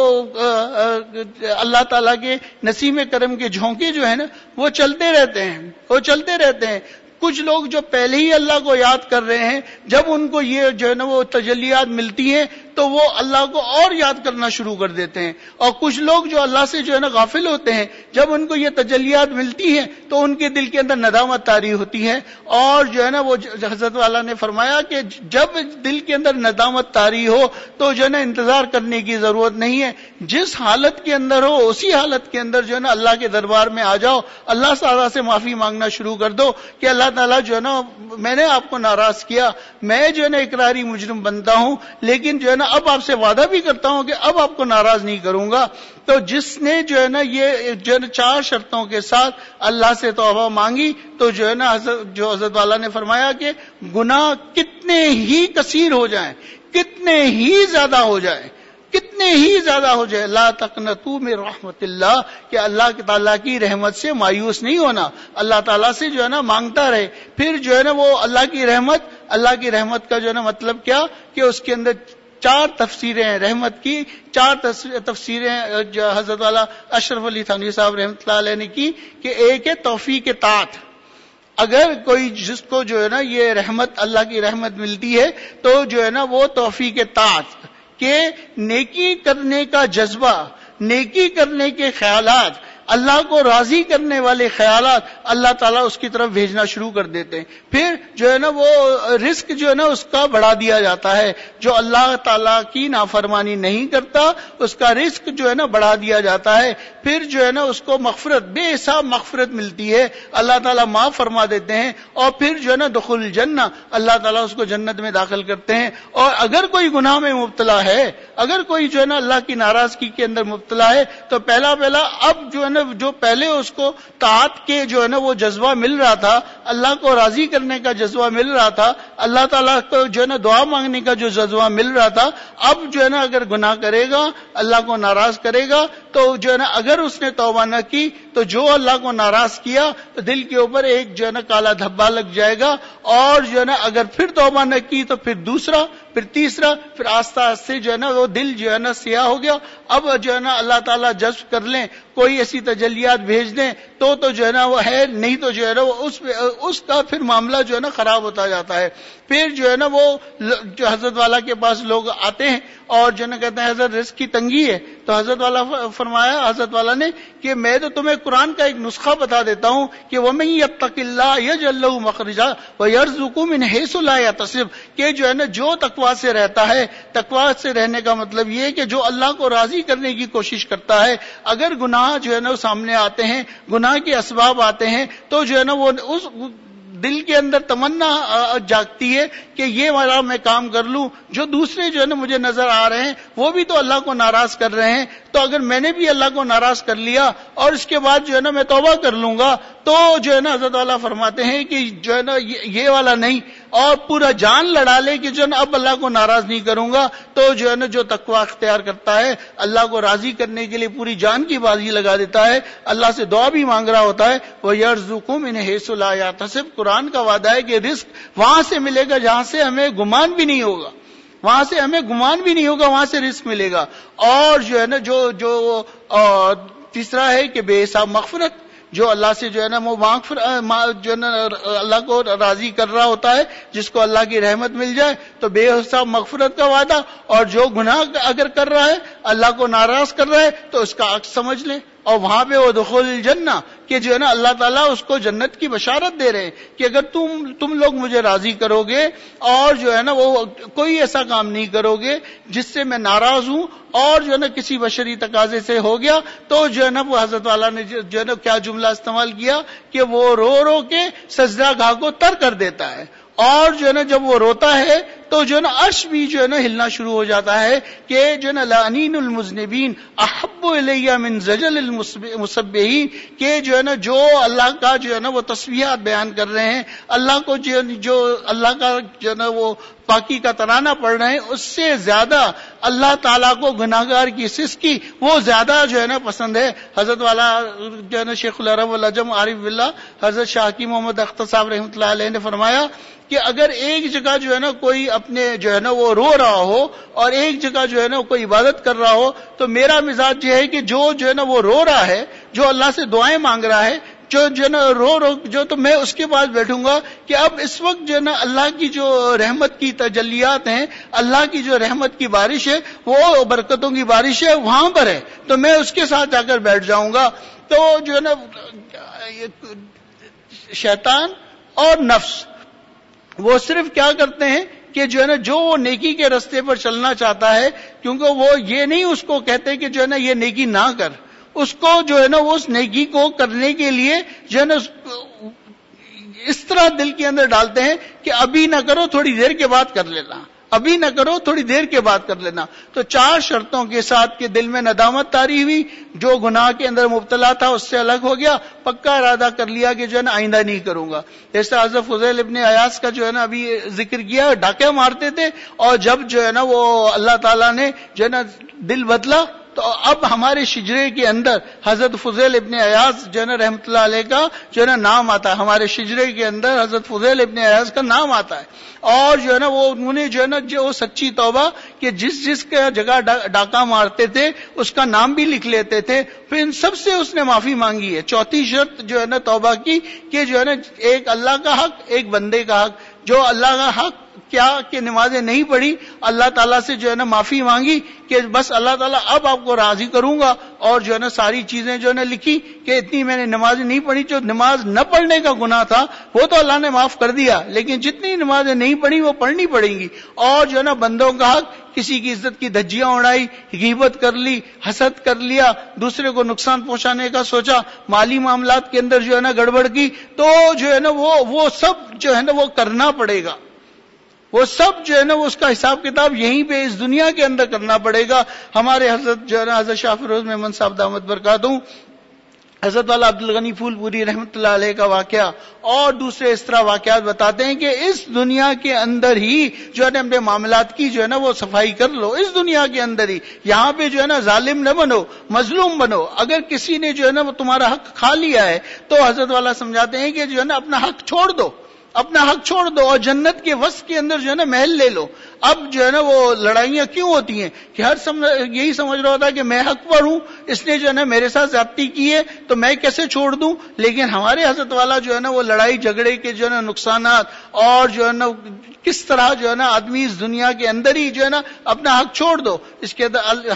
اللہ تعالیٰ کے نسیم کرم کے جھونکے جو ہے نا وہ چلتے رہتے ہیں. کچھ لوگ جو پہلے ہی اللہ کو یاد کر رہے ہیں, جب ان کو یہ جو ہے نا وہ تجلیات ملتی ہیں تو وہ اللہ کو اور یاد کرنا شروع کر دیتے ہیں. اور کچھ لوگ جو اللہ سے جو ہے نا غافل ہوتے ہیں، جب ان کو یہ تجلیات ملتی ہیں تو ان کے دل کے اندر ندامت طاری ہوتی ہے. اور جو ہے نا وہ حضرت والا نے فرمایا کہ جب دل کے اندر ندامت طاری ہو تو جو ہے نا انتظار کرنے کی ضرورت نہیں ہے، جس حالت کے اندر ہو اسی حالت کے اندر جو ہے نا اللہ کے دربار میں آ جاؤ، اللہ تعالیٰ سے معافی مانگنا شروع کر دو کہ اللہ تعالیٰ جو ہے نا میں نے آپ کو ناراض کیا، میں جو ہے نا اقراری مجرم بنتا ہوں، لیکن جو ہے نا اب آپ سے وعدہ بھی کرتا ہوں کہ اب آپ کو ناراض نہیں کروں گا. تو جس نے جو ہے نا یہ جو ہے نا 4 شرطوں کے ساتھ اللہ سے توبہ مانگی تو جو ہے نا حضرت والا نے فرمایا کہ گناہ کتنے ہی کثیر ہو جائیں، کتنے ہی زیادہ ہو جائیں، کتنے ہی زیادہ ہو جائے، لا تقنطوا من رحمت اللہ، کہ اللہ تعالیٰ کی رحمت سے مایوس نہیں ہونا، اللہ تعالیٰ سے جو ہے نا مانگتا رہے. پھر جو ہے نا وہ اللہ کی رحمت کا جو ہے نا مطلب کیا کہ اس کے اندر 4 تفسیریں ہیں رحمت کی. 4 تفسیریں جو حضرت والا اشرف علی تھانوی صاحب رحمۃ اللہ علیہ نے کی کہ ایک ہے توفیق طاعت. اگر کوئی جس کو جو ہے نا یہ رحمت اللہ کی رحمت ملتی ہے تو جو ہے نا وہ توفیق طاعت کہ نیکی کرنے کا جذبہ، نیکی کرنے کے خیالات، اللہ کو راضی کرنے والے خیالات اللہ تعالیٰ اس کی طرف بھیجنا شروع کر دیتے ہیں. پھر جو ہے نا وہ رزق جو ہے نا اس کا بڑھا دیا جاتا ہے. جو اللہ تعالیٰ کی نافرمانی نہیں کرتا اس کا رزق جو ہے نا بڑھا دیا جاتا ہے. پھر جو ہے نا اس کو مغفرت، بے حساب مغفرت ملتی ہے، اللہ تعالیٰ معاف فرما دیتے ہیں. اور پھر جو ہے نا دخول الجنہ، اللہ تعالیٰ اس کو جنت میں داخل کرتے ہیں. اور اگر کوئی گناہ میں مبتلا ہے، اگر کوئی جو ہے نا اللہ کی ناراضگی کے اندر مبتلا ہے تو پہلا اب جو ہے نا جو پہلے اس کو طاعت کے جو ہے نا وہ جذبہ مل رہا تھا، اللہ کو راضی کرنے کا جذبہ مل رہا تھا، اللہ تعالیٰ کو جو ہے نا دعا مانگنے کا جو جذبہ مل رہا تھا، اب جو ہے نا اگر گناہ کرے گا، اللہ کو ناراض کرے گا تو جو ہے نا اگر اس نے توبہ نہ کی تو جو اللہ کو ناراض کیا تو دل کے اوپر ایک جو ہے نا کالا دھبا لگ جائے گا. اور جو ہے نا اگر پھر توبہ نہ کی تو پھر دوسرا، پھر تیسرا، پھر آہستہ آہستہ جو ہے نا وہ دل جو ہے نا سیاہ ہو گیا. اب جو ہے نا اللہ تعالیٰ جذب کر لیں، کوئی ایسی تجلیات بھیج دیں تو جو ہے نا وہ ہے، نہیں تو جو ہے نا وہ اس کا پھر معاملہ جو ہے نا خراب ہوتا جاتا ہے. پھر جو ہے نا وہ جو حضرت والا کے پاس لوگ آتے ہیں اور جو ہے نا کہتے ہیں حضرت رزق کی تنگی ہے، تو حضرت والا فرمایا، حضرت والا نے کہ میں تو تمہیں قرآن کا ایک نسخہ بتا دیتا ہوں کہ وَمَن يَتَّقِ اللَّهَ يَجْعَل لَّهُ مَخْرَجًا وَيَرْزُقْهُ مِنْ حَيْثُ لَا يَحْتَسِبُ، کہ جو ہے نا جو تقویٰ سے رہتا ہے، تقویٰ سے رہنے کا مطلب یہ ہے کہ جو اللہ کو راضی کرنے کی کوشش کرتا ہے، اگر گناہ جو ہے نا سامنے آتے ہیں، گناہ کے اسباب آتے ہیں تو جو ہے نا وہ اس دل کے اندر تمنا جاگتی ہے کہ یہ والا میں کام کر لوں، جو دوسرے جو ہے نا مجھے نظر آ رہے ہیں وہ بھی تو اللہ کو ناراض کر رہے ہیں، تو اگر میں نے بھی اللہ کو ناراض کر لیا اور اس کے بعد جو ہے نا میں توبہ کر لوں گا تو جو ہے نا حضرت والا فرماتے ہیں کہ جو ہے نا یہ والا نہیں، اور پورا جان لڑا لے کہ جو ہے نا اب اللہ کو ناراض نہیں کروں گا، تو جو ہے نا جو تقوی اختیار کرتا ہے اللہ کو راضی کرنے کے لیے پوری جان کی بازی لگا دیتا ہے، اللہ سے دعا بھی مانگ رہا ہوتا ہے. وَيَرْزُقُهُ مِنْ حَيْثُ لَا يَحْتَسِبُ، قرآن کا وعدہ ہے کہ رزق وہاں سے ملے گا جہاں سے ہمیں گمان بھی نہیں ہوگا، وہاں سے ہمیں گمان بھی نہیں ہوگا، وہاں سے رزق ملے گا. اور جو ہے نا جو تیسرا ہے کہ بے حساب مغفرت، جو اللہ سے جو ہے نا وہ جو ہے نا اللہ کو راضی کر رہا ہوتا ہے، جس کو اللہ کی رحمت مل جائے تو بے حساب مغفرت کا وعدہ. اور جو گناہ اگر کر رہا ہے، اللہ کو ناراض کر رہا ہے تو اس کا عکس سمجھ لیں. اور وہاں پہ وہ دخول الجنہ، کہ جو ہے نا اللہ تعالیٰ اس کو جنت کی بشارت دے رہے ہیں کہ اگر تم لوگ مجھے راضی کرو گے اور جو ہے نا وہ کوئی ایسا کام نہیں کرو گے جس سے میں ناراض ہوں اور جو ہے نا کسی بشری تقاضے سے ہو گیا، تو جو ہے نا وہ حضرت والا نے جو ہے نا کیا جملہ استعمال کیا کہ وہ رو رو کے سجدہ گاہ کو تر کر دیتا ہے. اور جو ہے نا جب وہ روتا ہے تو جو ہے نا عرش بھی جو ہے نا ہلنا شروع ہو جاتا ہے کہ جو ہے نا لعنین المذنبین احب الیہ من زجل المسبحین، کہ جو ہے نا جو اللہ کا جو ہے نا وہ تسبیحات بیان کر رہے ہیں، اللہ کو جو اللہ کا جو ہے نا وہ پاکی کا ترانہ پڑھ رہے ہیں، اس سے زیادہ اللہ تعالیٰ کو گناہگار کی سسکی وہ زیادہ جو ہے نا پسند ہے. حضرت والا جو ہے نا شیخ العرب والعجم عارف باللہ حضرت شاہ حکیم محمد اختر صاحب رحمۃ اللہ علیہ نے فرمایا کہ اگر ایک جگہ جو ہے نا کوئی اپنے جو ہے نا وہ رو رہا ہو اور ایک جگہ جو ہے نا کوئی عبادت کر رہا ہو، تو میرا مزاج یہ ہے کہ جو ہے نا وہ رو رہا ہے، جو اللہ سے دعائیں مانگ رہا ہے، جو ہے نا رو رو جو تو میں اس کے پاس بیٹھوں گا کہ اب اس وقت جو ہے نا اللہ کی جو رحمت کی تجلیات ہیں، اللہ کی جو رحمت کی بارش ہے، وہ برکتوں کی بارش ہے، وہاں پر ہے، تو میں اس کے ساتھ جا کر بیٹھ جاؤں گا. تو جو ہے نا شیطان اور نفس وہ صرف کیا کرتے ہیں کہ جو ہے نا جو وہ نیکی کے راستے پر چلنا چاہتا ہے، کیونکہ وہ یہ نہیں اس کو کہتے کہ جو ہے نا یہ نیکی نہ کر، اس کو جو ہے نا اس نیکی کو کرنے کے لیے جو ہے نا اس طرح دل کے اندر ڈالتے ہیں کہ ابھی نہ کرو، تھوڑی دیر کے بعد کر لینا، ابھی نہ کرو، تھوڑی دیر کے بعد کر لینا. تو 4 شرطوں کے ساتھ کہ دل میں ندامت طاری ہوئی، جو گناہ کے اندر مبتلا تھا اس سے الگ ہو گیا، پکا ارادہ کر لیا کہ جو ہے نا آئندہ نہیں کروں گا. جیسے حضرت فضیل ابن عیاض کا جو ہے نا ابھی ذکر کیا، ڈاکے مارتے تھے، اور جب جو ہے نا وہ اللہ تعالیٰ نے جو ہے نا دل بدلا، تو اب ہمارے شجرے کے اندر حضرت فضیل ابن عیاض جو ہے نا رحمۃ اللہ علیہ کا جو ہے نا نام آتا ہے. ہمارے شجرے کے اندر حضرت فضیل ابن عیاض کا نام آتا ہے. اور جو ہے نا وہ انہوں نے جو ہے نا جو سچی توبہ کہ جس کا جگہ ڈاکہ مارتے تھے اس کا نام بھی لکھ لیتے تھے، پھر ان سب سے اس نے معافی مانگی ہے. 4تھی شرط جو ہے نا توبہ کی کہ جو ہے نا ایک اللہ کا حق، ایک بندے کا حق. جو اللہ کا حق کیا کہ نمازیں نہیں پڑھی، اللہ تعالیٰ سے جو ہے نا معافی مانگی کہ بس اللہ تعالیٰ اب آپ کو راضی کروں گا، اور جو ہے نا ساری چیزیں جو ہے نا لکھی کہ اتنی میں نے نمازیں نہیں پڑھی. جو نماز نہ پڑھنے کا گناہ تھا وہ تو اللہ نے معاف کر دیا، لیکن جتنی نمازیں نہیں پڑھی وہ پڑھنی پڑیں گی. اور جو ہے نا بندوں کا حق، کسی کی عزت کی دھجیاں اڑائی، غیبت کر لی، حسد کر لیا، دوسرے کو نقصان پہنچانے کا سوچا، مالی معاملات کے اندر جو ہے نا گڑبڑ کی، تو جو ہے نا وہ سب جو ہے نا وہ کرنا پڑے گا. وہ سب جو ہے نا اس کا حساب کتاب یہیں پہ اس دنیا کے اندر کرنا پڑے گا. ہمارے حضرت جو ہے نا حضرت شاہ فیروز محمد صاحب دامت برکاتہ، حضرت والا عبد الغنی پھول پوری رحمۃ اللہ علیہ کا واقعہ اور دوسرے اس طرح واقعات بتاتے ہیں کہ اس دنیا کے اندر ہی جو ہے نا اپنے معاملات کی جو ہے نا وہ صفائی کر لو. اس دنیا کے اندر ہی، یہاں پہ جو ہے نا ظالم نہ بنو، مظلوم بنو. اگر کسی نے جو ہے نا وہ تمہارا حق کھا لیا ہے تو حضرت والا سمجھاتے ہیں کہ جو ہے نا اپنا حق چھوڑ دو، اپنا حق چھوڑ دو، اور جنت کے وسط کے اندر جو ہے نا محل لے لو. اب جو ہے نا وہ لڑائیاں کیوں ہوتی ہیں کہ ہر یہی سمجھ رہا ہوتا ہے کہ میں حق پر ہوں، اس نے جو ہے نا میرے ساتھ زیادتی کی ہے تو میں کیسے چھوڑ دوں. لیکن ہمارے حضرت والا جو ہے نا وہ لڑائی جھگڑے کے جو ہے نا نقصانات، اور جو ہے نا کس طرح جو ہے نا آدمی اس دنیا کے اندر ہی جو ہے نا اپنا حق چھوڑ دو. اس کے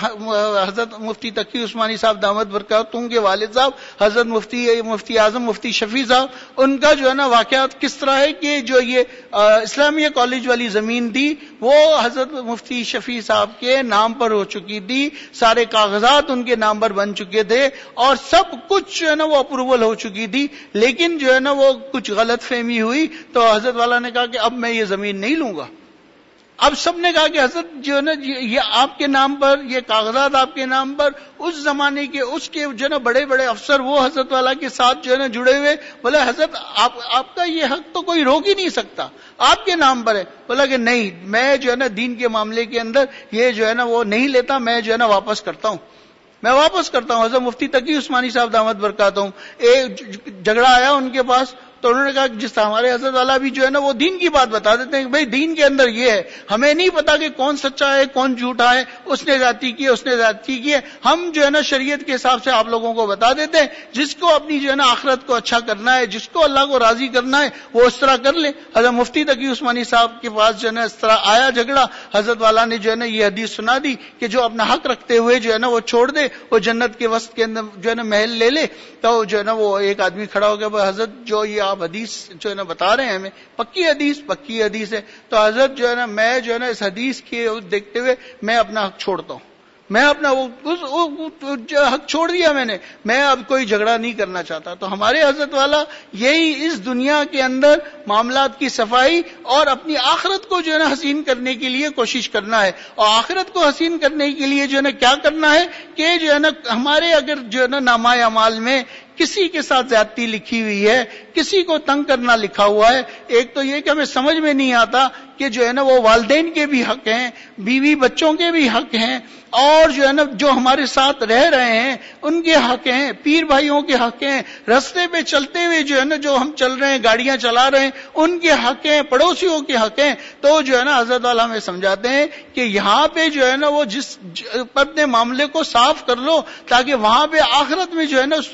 حضرت مفتی تقی عثمانی صاحب دامت برکاتہ کے والد صاحب حضرت مفتی اعظم مفتی شفیع صاحب، ان کا جو ہے نا واقعات کس طرح ہے کہ جو یہ اسلامیہ کالج والی زمین تھی وہ حضرت مفتی شفیع صاحب کے نام پر ہو چکی تھی، سارے کاغذات ان کے نام پر بن چکے تھے، اور سب کچھ جو ہے نا وہ اپروول ہو چکی تھی. لیکن جو ہے نا وہ کچھ غلط فہمی ہوئی تو حضرت والا نے کہا کہ اب میں یہ زمین نہیں لوں گا. اب سب نے کہا کہ حضرت جو ہے نا یہ آپ کے نام پر، یہ کاغذات آپ کے نام پر. اس زمانے کے اس کے جو ہے نا بڑے بڑے افسر وہ حضرت والا کے ساتھ جو ہے نا جڑے ہوئے، بولے حضرت آپ کا یہ حق تو کوئی روک ہی نہیں سکتا، آپ کے نام پر ہے. بولا کہ نہیں، میں جو ہے نا دین کے معاملے کے اندر یہ جو ہے نا وہ نہیں لیتا، میں جو ہے نا واپس کرتا ہوں، میں واپس کرتا ہوں. حضرت مفتی تقی عثمانی صاحب دامت برکاتہ ہوں، ایک جھگڑا آیا ان کے پاس تو انہوں نے کہا کہ جس ہمارے حضرت والا بھی جو ہے نا وہ دین کی بات بتا دیتے ہیں کہ بھئی دین کے اندر یہ ہے، ہمیں نہیں پتا کہ کون سچا ہے کون جھوٹا ہے، اس نے زیادتی کی اس نے زیادتی کی ہے، ہم جو ہے نا شریعت کے حساب سے آپ لوگوں کو بتا دیتے ہیں. جس کو اپنی جو ہے نا آخرت کو اچھا کرنا ہے، جس کو اللہ کو راضی کرنا ہے وہ اس طرح کر لے. حضرت مفتی تقی عثمانی صاحب کے پاس جو ہے نا اس طرح آیا جھگڑا، حضرت والا نے جو ہے نا یہ حدیث سنا دی کہ جو اپنا حق رکھتے ہوئے جو ہے نا وہ چھوڑ دے، وہ جنت کے وسط کے اندر جو ہے نا محل لے لے. تو جو ہے نا وہ ایک آدمی کھڑا ہو گیا، حضرت جو یہ آپ حدیث جو ہے نا بتا رہے ہیں ہمیں پکی حدیث ہے. تو حضرت جو ہے نا میں جو ہے نا اس حدیث کے دیکھتے ہوئے میں اپنا حق چھوڑتا ہوں، میں اپنا حق چھوڑ دیا میں اب کوئی جھگڑا نہیں کرنا چاہتا. تو ہمارے حضرت والا یہی اس دنیا کے اندر معاملات کی صفائی اور اپنی آخرت کو جو ہے نا حسین کرنے کے لیے کوشش کرنا ہے. اور آخرت کو حسین کرنے کے لیے جو ہے نا کیا کرنا ہے کہ جو ہے نا ہمارے اگر جو ہے نا نامہ اعمال میں کسی کے ساتھ زیادتی لکھی ہوئی ہے، کسی کو تنگ کرنا لکھا ہوا ہے، ایک تو یہ کہ ہمیں سمجھ میں نہیں آتا کہ جو ہے نا وہ والدین کے بھی حق ہیں، بیوی بچوں کے بھی حق ہیں، اور جو ہے نا جو ہمارے ساتھ رہ رہے ہیں ان کے حق ہیں، پیر بھائیوں کے حق ہیں، رستے پہ چلتے ہوئے جو ہے نا جو ہم چل رہے ہیں گاڑیاں چلا رہے ہیں ان کے حق ہیں، پڑوسیوں کے حق ہیں. تو جو ہے نا حضرت والا ہمیں سمجھاتے ہیں کہ یہاں پہ جو ہے نا وہ اپنے معاملے کو صاف کر لو تاکہ وہاں پہ آخرت میں جو ہے نا سرخرو ہو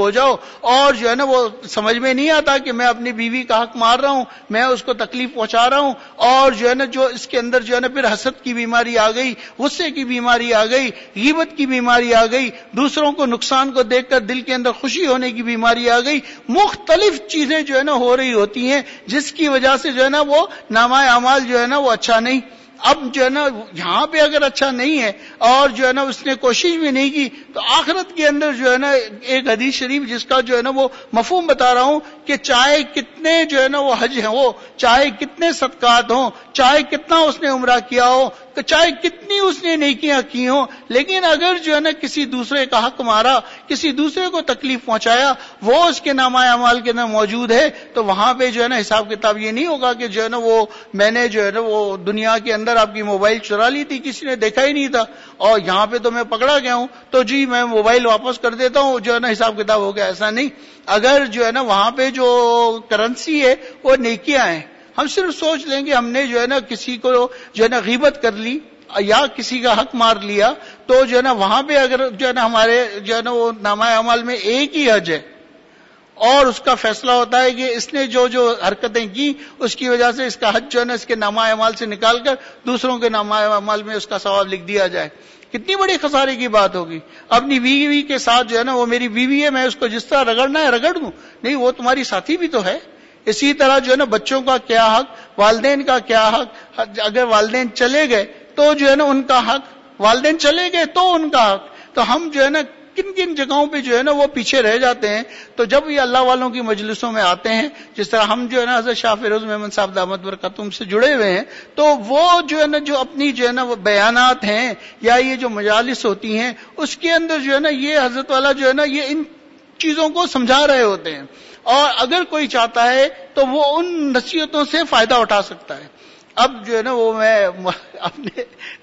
ہو جاؤ، اور جو ہے نا وہ سمجھ میں نہیں آتا کہ میں اپنی بیوی کا حق مار رہا ہوں، میں اس کو تکلیف پہنچا رہا ہوں، اور جو ہے نا جو اس کے اندر جو ہے نا پھر حسد کی بیماری آ گئی، غصے کی بیماری آ گئی، غیبت کی بیماری آ گئی، دوسروں کو نقصان کو دیکھ کر دل کے اندر خوشی ہونے کی بیماری آ گئی، مختلف چیزیں جو ہے نا ہو رہی ہوتی ہیں، جس کی وجہ سے جو ہے نا وہ نامہ اعمال جو ہے نا وہ اچھا نہیں۔ اب جو ہے نا یہاں پہ اگر اچھا نہیں ہے اور جو ہے نا اس نے کوشش بھی نہیں کی، تو آخرت کے اندر جو ہے نا ایک حدیث شریف جس کا جو ہے نا وہ مفہوم بتا رہا ہوں کہ چاہے کتنے جو ہے نا وہ حج ہیں، وہ چاہے کتنے صدقات ہوں، چاہے کتنا اس نے عمرہ کیا ہو، چاہے کتنی اس نے نیکیاں کی ہوں، لیکن اگر جو ہے نا کسی دوسرے کا حق مارا، کسی دوسرے کو تکلیف پہنچایا، وہ اس کے نامہ اعمال کے اندر موجود ہے، تو وہاں پہ جو ہے نا حساب کتاب یہ نہیں ہوگا کہ جو ہے نا وہ میں نے جو ہے نا وہ دنیا کے اندر آپ کی موبائل چرا لی تھی، کسی نے دیکھا ہی نہیں تھا، اور یہاں پہ تو میں پکڑا گیا ہوں تو جی میں موبائل واپس کر دیتا ہوں، جو ہے نا حساب کتاب ہو گیا۔ ایسا نہیں، اگر جو ہے نا وہاں پہ جو کرنسی ہے وہ نیکیاں ہیں، ہم صرف سوچ لیں کہ ہم نے جو ہے نا کسی کو جو ہے نا غیبت کر لی یا کسی کا حق مار لیا، تو جو ہے نا وہاں پہ اگر جو ہے نا ہمارے جو ہے نا وہ نامہ اعمال میں ایک ہی حج ہے، اور اس کا فیصلہ ہوتا ہے کہ اس نے جو حرکتیں کی اس کی وجہ سے اس کا حج جو ہے نا اس کے نامہ اعمال سے نکال کر دوسروں کے نامہ اعمال میں اس کا ثواب لکھ دیا جائے، کتنی بڑی خسارے کی بات ہوگی۔ اپنی بیوی کے ساتھ جو ہے نا وہ میری بیوی ہے، میں اس کو جس طرح رگڑنا ہے رگڑ دوں، نہیں، وہ تمہاری ساتھی بھی تو ہے۔ اسی طرح جو ہے نا بچوں کا کیا حق، والدین کا کیا حق، اگر والدین چلے گئے تو جو ہے نا ان کا حق، والدین چلے گئے تو ان کا حق، تو ہم جو ہے نا کن کن جگہوں پہ جو ہے نا وہ پیچھے رہ جاتے ہیں۔ تو جب یہ اللہ والوں کی مجلسوں میں آتے ہیں، جس طرح ہم جو ہے نا حضرت شاہ فیروز محمد صاحب دامت برکاتہم سے جڑے ہوئے ہیں، تو وہ جو ہے نا جو اپنی جو ہے نا وہ بیانات ہیں یا یہ جو مجالس ہوتی ہیں اس کے اندر جو ہے نا یہ حضرت والا جو ہے نا یہ ان چیزوں کو سمجھا رہے ہوتے ہیں، اور اگر کوئی چاہتا ہے تو وہ ان نصیحتوں سے فائدہ اٹھا سکتا ہے۔ اب جو ہے نا وہ میں اپنے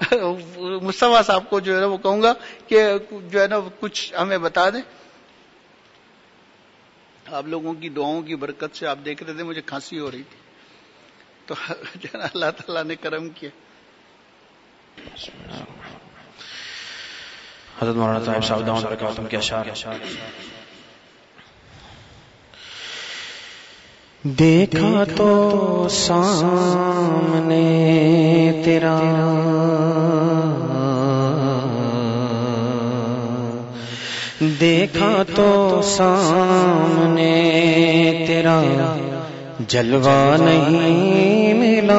مصطفیٰ صاحب کو جو ہے نا وہ کہوں گا کہ جو ہے نا کچھ ہمیں بتا دیں۔ آپ لوگوں کی دعاؤں کی برکت سے آپ دیکھ رہے تھے مجھے کھانسی ہو رہی تھی، تو جو ہے نا اللہ تعالیٰ نے کرم کیا۔ حضرت مولانا صاحب صاحب دامت برکاتہم کے اشعار۔ دیکھا تو سامنے تیرا دیکھا تو سامنے تیرا جلوہ نہیں ملا،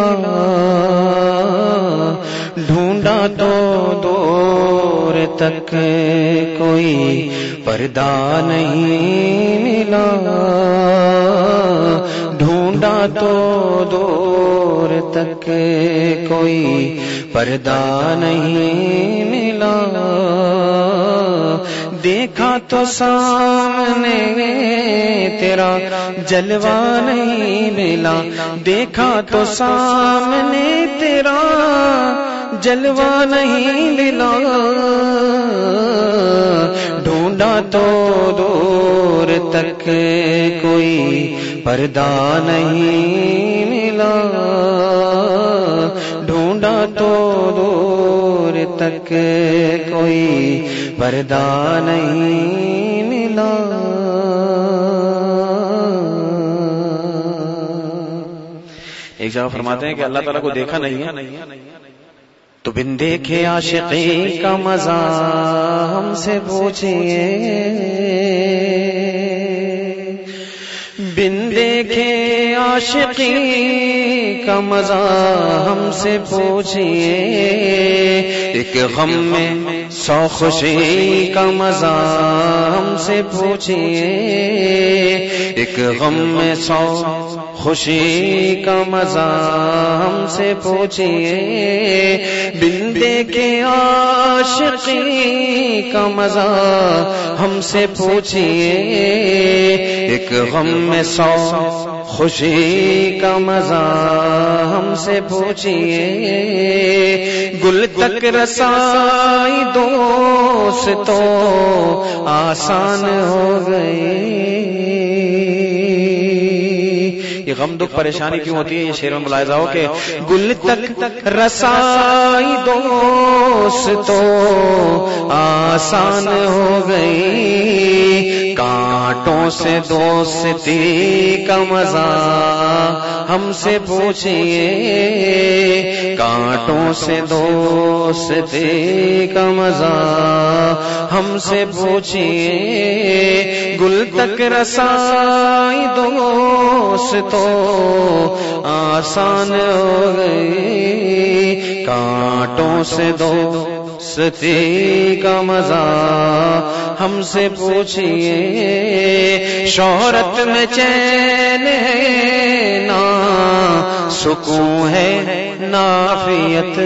ڈھونڈا تو دور تک کوئی پردہ نہیں ملا، ڈھونڈا تو دور تک کوئی پردہ نہیں ملا، دیکھا تو سامنے تیرا جلوہ نہیں ملا، دیکھا تو سامنے تیرا جلوہ نہیں ملا، ڈھونڈا تو دور تک کوئی پردہ نہیں ملا، ڈھونڈا تو دور تک کوئی پردہ نہیں ملا۔ ایک جگہ فرماتے ہیں کہ اللہ تعالیٰ کو دیکھا نہیں ہے تو بن دیکھے عاشقی کا مزہ ہم سے پوچھئے، بن دیکھے عاشقی کا مزہ ہم سے پوچھئے، ایک غم میں 100 خوشی کا مزہ ہم سے پوچھئے، ایک غم میں 100 خوشی کا مزہ ہم سے پوچھئے، بن دیکھے عاشقی کا مزہ ہم سے پوچھئے، ایک غم میں 100 خوشی کا مزہ ہم سے پوچھئے، گل تک رسائی دوست تو آسان ہو گئی، یہ غم دکھ پریشانی کیوں ہوتی ہے، یہ شعر میں ملاحظہ ہو کہ گل تک رسائی دوستو آسان ہو گئی، کانٹوں سے دوستی کا مزہ ہم سے پوچھئے، کانٹوں سے دوستی کا مزہ ہم سے پوچھئے، گل تک رسائی دوستو آسان ہو گئی، کانٹوں سے دوستی کا مزہ ہم سے پوچھئے، شہرت میں چین ہے نا سکون ہے نافیت،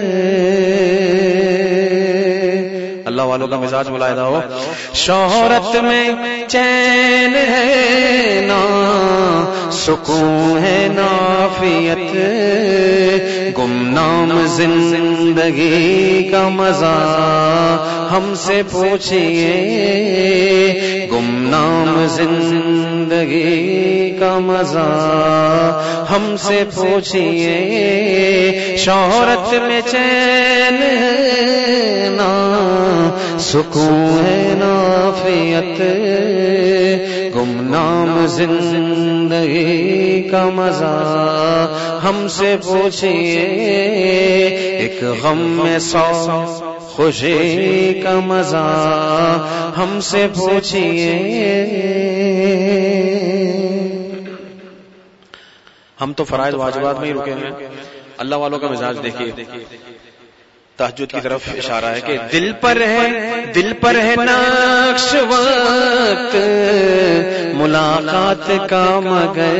اللہ والوں کا مزاج ملاحظہ ہو، شہرت میں چین ہے نا سکون ہے نافیت، گمنام زندگی کا مزہ ہم سے پوچھئے، گمنام زندگی کا مزہ ہم سے پوچھئے، شہرت میں چین ہے نا سکون ہے نافیت، گمنام زندگی کا مزہ ہم سے پوچھئے، ایک غم میں 100 خوشی کا مزہ ہم سے پوچھئے۔ ہم تو فرائض واجبات میں ہی رکے ہیں، اللہ والوں کا مزاج دیکھیے، تہجد کی طرف اشارہ ہے کہ دل پر ہے نقش وقت ملاقات کا مگر،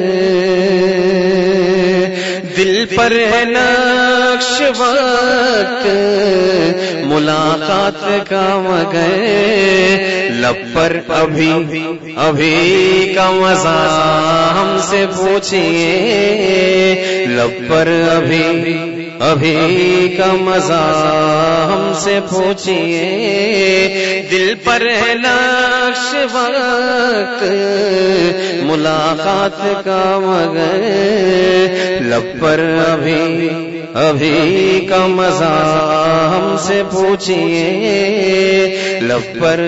دل پر ہے نقش وقت ملاقات کا مگر، لب پر ابھی کا مزہ ہم سے پوچھئے، لب پر ابھی کا مزہ ہم سے پوچھئے، دل پر ہے نقش وقت ملاقات کا مگر، لب پر ابھی کا مزہ ہم سے پوچھئے، لب پر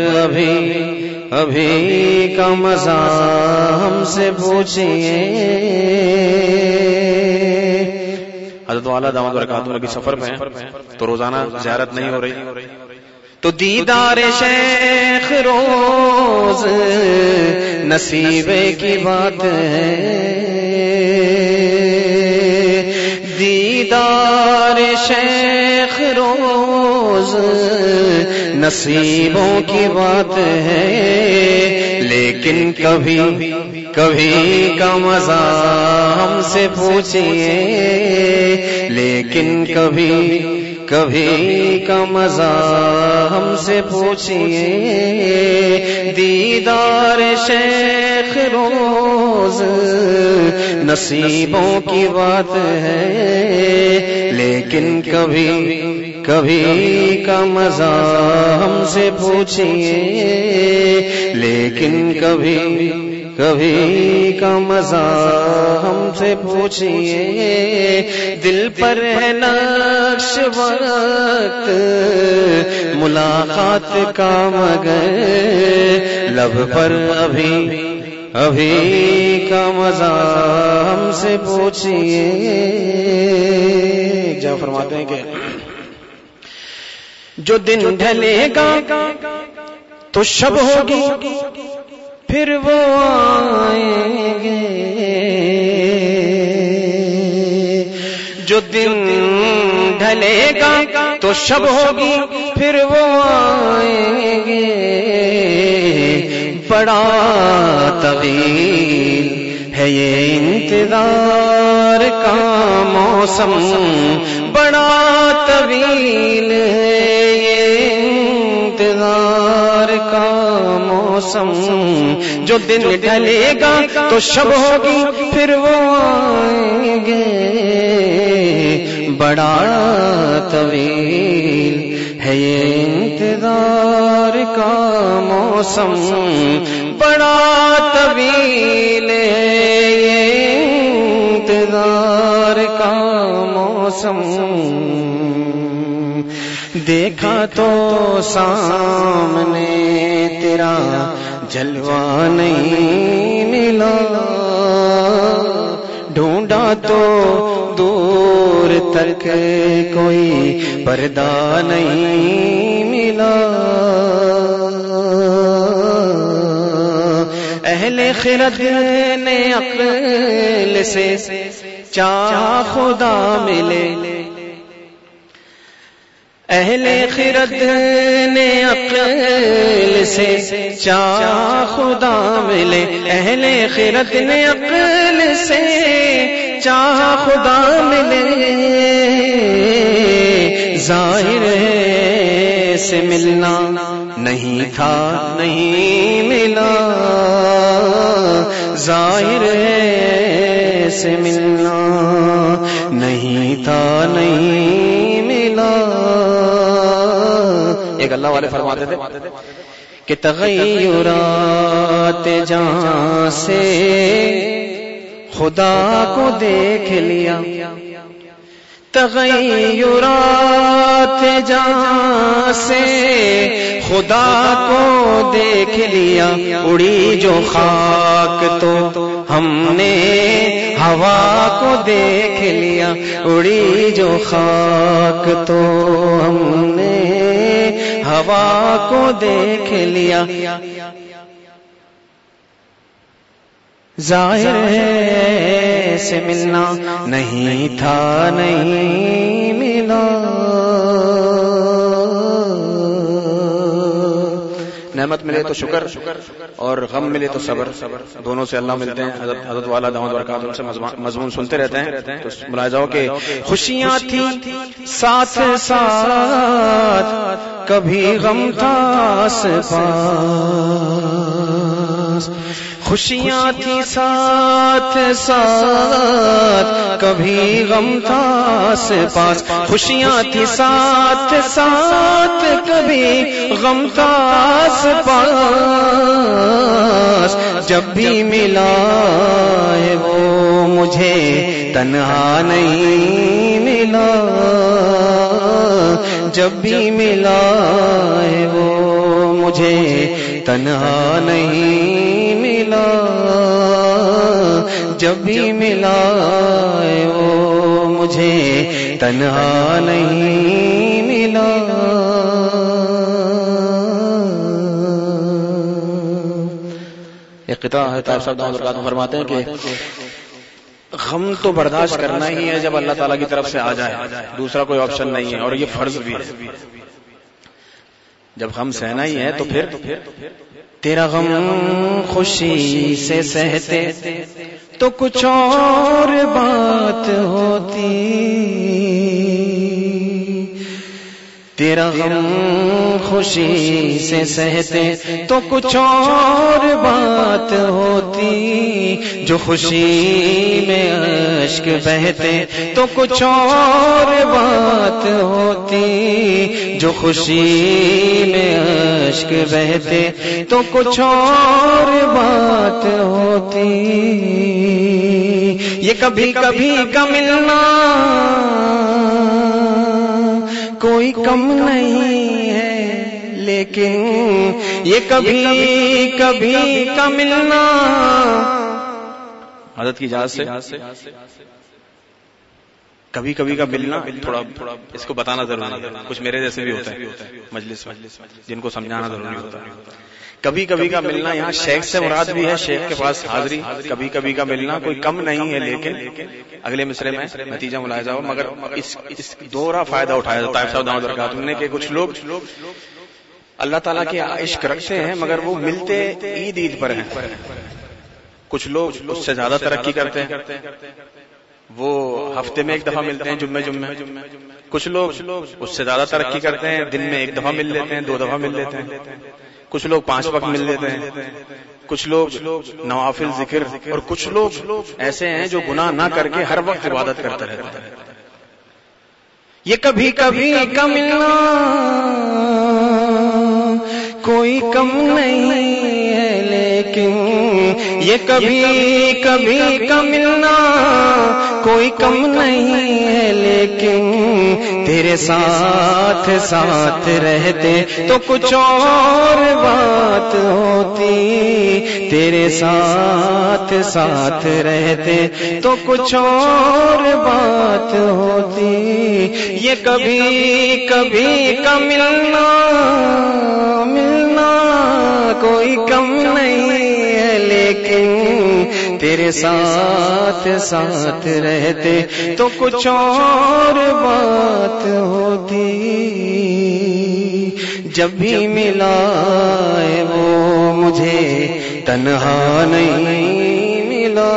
ابھی کا مزہ ہم سے پوچھئے۔ حضرت والا داماد برکاتہ ابھی سفر میں ہیں تو روزانہ زیارت نہیں ہو رہی، تو دیدار شیخ روز نصیب کی بات ہے، دیدار شیخ روز نصیبوں کی بات ہے، لیکن کبھی کا مزہ ہم سے پوچھئے، لیکن کبھی کا مزہ ہم سے پوچھئے، دیدار شیخ روز نصیبوں کی بات ہے، لیکن کبھی کا مزہ ہم سے پوچھئے، لیکن کبھی کا مزہ ہم سے پوچھئے، دل پر ہے نقش وقت ملاقات کا مگر، لب پر ابھی کا مزہ ہم سے پوچھئے۔ جا فرماتے ہیں کہ جو دن ڈھلے گا تو شب ہوگی، پھر وہ آئیں گے، جو دن ڈھلے گا تو شب ہوگی، پھر وہ آئیں گے، بڑا طویل ہے یہ انتظار کا موسم، بڑا طویل ہے یہ انتظار کا موسم، جو دن ڈھلے گا تو شب ہوگی، پھر وہ آئیں گے، بڑا طویل ہے یہ انتظار کا موسم، بڑا طویل ہے یہ انتظار کا موسم، دیکھا تو سامنے تیرا جلوہ نہیں ملا، ڈھونڈا تو دور تک کوئی پردہ نہیں ملا، اہل خرد نے عقل سے چاہا خدا ملے، اہل خرد نے عقل سے چاہا خدا ملے، اہل خرد نے عقل سے چاہا خدا ملے، ظاہر سے ملنا نہیں تھا نہیں ملا، ظاہر سے ملنا نہیں تھا نہیں ملا۔ ایک اللہ والے فرماتے تھے کہ تغیرات جہاں سے خدا کو دیکھ لیا، تغیرات جہاں سے خدا کو دیکھ لیا، اڑی جو خاک تو ہم نے ہوا کو دیکھ لیا، اڑی جو خاک تو ہم نے ہوا کو دیکھ لیا، ظاہر سے ملنا نہیں تھا نہیں ملا۔ نعمت ملے تو شکر اور غم ملے تو صبر، دونوں سے اللہ ملتے ہیں۔ حضرت والا داماد برکات ان سے مضمون سنتے رہتے ہیں تو ملاحظہ ہو کہ خوشیاں تھی ساتھ ساتھ کبھی غم تھا آس پاس، خوشیاں تھی ساتھ ساتھ کبھی غم تھا آس پاس، خوشیاں تھی ساتھ ساتھ کبھی غم تھا آس پاس، جب بھی ملا ہے وہ مجھے تنہا نہیں ملا، جب بھی ملا ہے وہ مجھے تنہا نہیں ملا، جب بھی ملا ہے وہ مجھے تنہا نہیں ملا۔ ایک قطعہ ہے طاہر صاحب داماد برکاتہ فرماتے ہیں کہ غم تو برداشت کرنا ہی ہے جب اللہ تعالیٰ کی طرف سے آ جائے، دوسرا کوئی آپشن نہیں ہے، اور یہ فرض بھی ہے۔ جب غم سہنا ہی ہے تو پھر تیرا غم خوشی سے سہتے تو کچھ اور بات ہوتی، تیرا غم خوشی سے سہتے تو کچھ اور بات ہوتی، جو خوشی میں اشک بہتے تو کچھ اور بات ہوتی، جو خوشی میں اشک بہتے تو کچھ اور بات ہوتی، یہ کبھی کبھی کا ملنا کوئی کم نہیں ہے، لیکن یہ کبھی کبھی کا ملنا، حضرت کی اجازت سے کبھی کبھی کا ملنا تھوڑا اس کو بتانا ضروری ہے، کچھ میرے جیسے بھی ہوتا ہے مجلس میں جن کو سمجھانا ضروری ہوتا ہے۔ کبھی کبھی کا ملنا یہاں شیخ سے مراد بھی ہے، شیخ کے پاس حاضری، کبھی کبھی کا ملنا کوئی کم نہیں ہے، لیکن اگلے مصرے میں نتیجہ ملاحظہ ہو، مگر اس دوہرا فائدہ اٹھایا جاتا ہے صاحب داماد برکاتہ نے کہ کچھ لوگ اللہ تعالیٰ کے عشق رکھتے ہیں مگر وہ ملتے عید عید پر ہیں، کچھ لوگ اس سے زیادہ ترقی کرتے ہیں، وہ ہفتے میں ایک دفعہ ملتے ہیں جمعے، کچھ لوگ اس سے زیادہ ترقی کرتے ہیں، دن میں ایک دفعہ مل لیتے ہیں، 2 دفعہ مل لیتے ہیں، کچھ لوگ 5 وقت مل لیتے ہیں، کچھ لوگ نوافل ذکر، اور کچھ لوگ ایسے ہیں جو گناہ نہ کر کے ہر وقت عبادت کرتے رہتے ہیں۔ یہ کبھی کبھی کا ملنا کوئی کم نہیں ہے، لیکن یہ کبھی کبھی کا ملنا کوئی کم نہیں ہے، لیکن تیرے ساتھ ساتھ رہتے تو کچھ اور بات ہوتی، تیرے ساتھ ساتھ رہتے تو کچھ اور بات ہوتی. یہ کبھی کبھی کا ملنا کوئی کم نہیں ہے، لیکن تیرے ساتھ ساتھ رہتے تو کچھ اور بات ہوتی. جب بھی ملا ہے وہ مجھے تنہا نہیں ملا،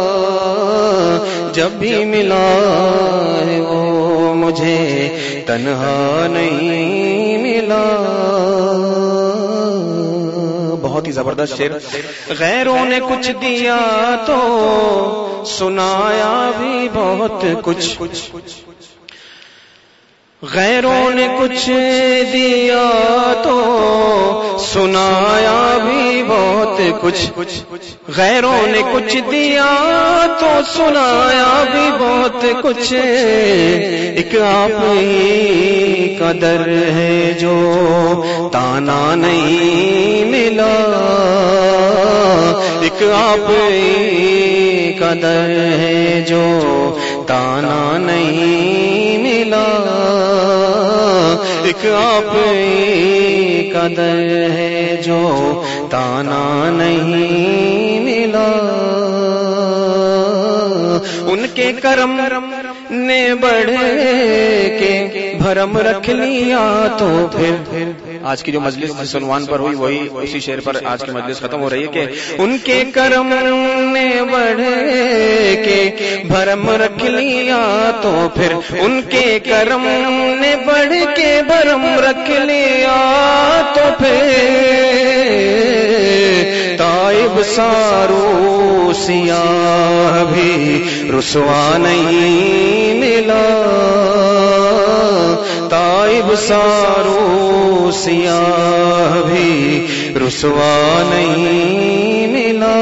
جب بھی ملا ہے وہ مجھے تنہا نہیں ملا. بہت ہی زبردست شعر. غیروں نے کچھ دیا تو سنایا بھی بہت کچھ، غیروں نے کچھ دیا تو سنایا بھی بہت کچھ، غیروں نے کچھ دیا تو سنایا بھی بہت کچھ. ایک آپ ہی کا در ہے جو تانا نہیں ملا، ایک آپ ہی کا در ہے جو تانا نہیں ملا، ایک آپ ہی کا در ہے جو تانا نہیں ملا. ان کے کرم نے بڑھ کے بھرم رکھ لیا تو پھر آج کی جو مجلس جس عنوان پر ہوئی وہی اسی شعر پر آج کی مجلس ختم ہو رہی ہے کہ ان کے کرم نے بڑھ کے بھرم رکھ لیا تو پھر ان کے کرم نے بڑھ کے بھرم رکھ لیا تو پھر تائب سارو سیاہ بھی رسوا نہیں ملا، تائب سارو سیاہ بھی رسوا نہیں ملا،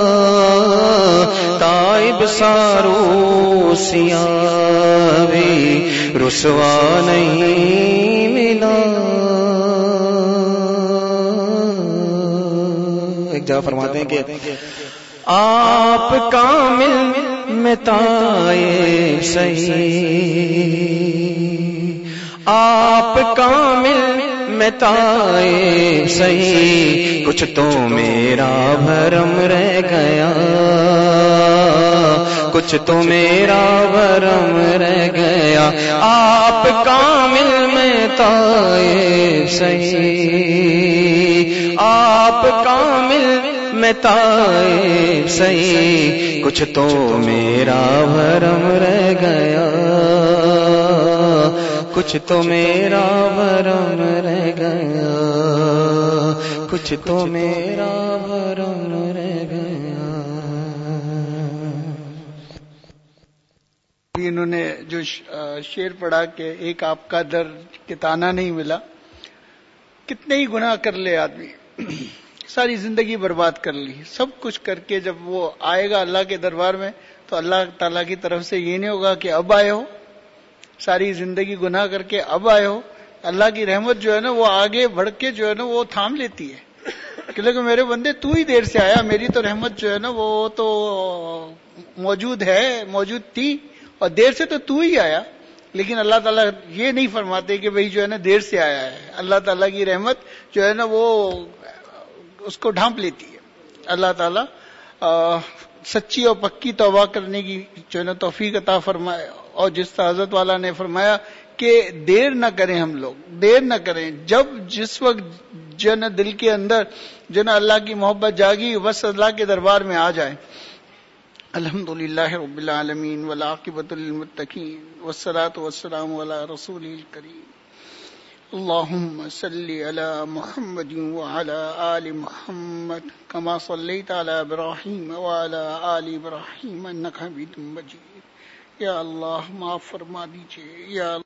تائب سارو سیاہ بھی رسوا نہیں ملا. ایک جگہ فرماتے ہیں کہ آپ کامل میں تائب سہی، آپ کامل میں تائب سہی، کچھ تو میرا بھرم رہ گیا، کچھ تو میرا بھرم رہ گیا. آپ کامل میں تائب سہی، آپ کامل میں تائب سہی، کچھ تو میرا بھرم رہ گیا، کچھ تو میرا بھرم رہ گیا، کچھ تو میرا بھرم رہ گیا. انہوں نے جو شعر پڑھا کہ ایک آپ کا در کہ تانا نہیں ملا، کتنے ہی گناہ کر لے آدمی، ساری زندگی برباد کر لی، سب کچھ کر کے جب وہ آئے گا اللہ کے دربار میں تو اللہ تعالیٰ کی طرف سے یہ نہیں ہوگا کہ اب آئے ہو، ساری زندگی گناہ کر کے اب آئے ہو. اللہ کی رحمت جو ہے نا وہ آگے بڑھ کے جو ہے نا وہ تھام لیتی ہے کہ لیکن میرے بندے تو ہی دیر سے آیا، میری تو رحمت جو ہے نا وہ تو موجود ہے، موجود تھی اور دیر سے تو ہی آیا. لیکن اللہ تعالیٰ یہ نہیں فرماتے کہ بھئی جو ہے نا دیر سے آیا ہے. اللہ تعالیٰ کی رحمت جو ہے نا وہ اس کو ڈھانپ لیتی ہے. اللہ تعالیٰ سچی اور پکی توبہ کرنے کی جو ہے نا توفیق عطا فرمائے. اور جس طرح حضرت والا نے فرمایا کہ دیر نہ کریں، ہم لوگ دیر نہ کریں، جس وقت جو ہے نا دل کے اندر جو ہے نا اللہ کی محبت جاگی بس اللہ کے دربار میں آ جائیں. الحمدللہ رب العالمین والعاقبۃ للمتقین والصلاۃ والسلام علی رسول الکریم. اللهم صل على محمد وعلى آل محمد كما صليت على إبراهيم وعلى آل إبراهيم إنك حميد مجيد. یا اللہ معاف فرما دیجئے، یا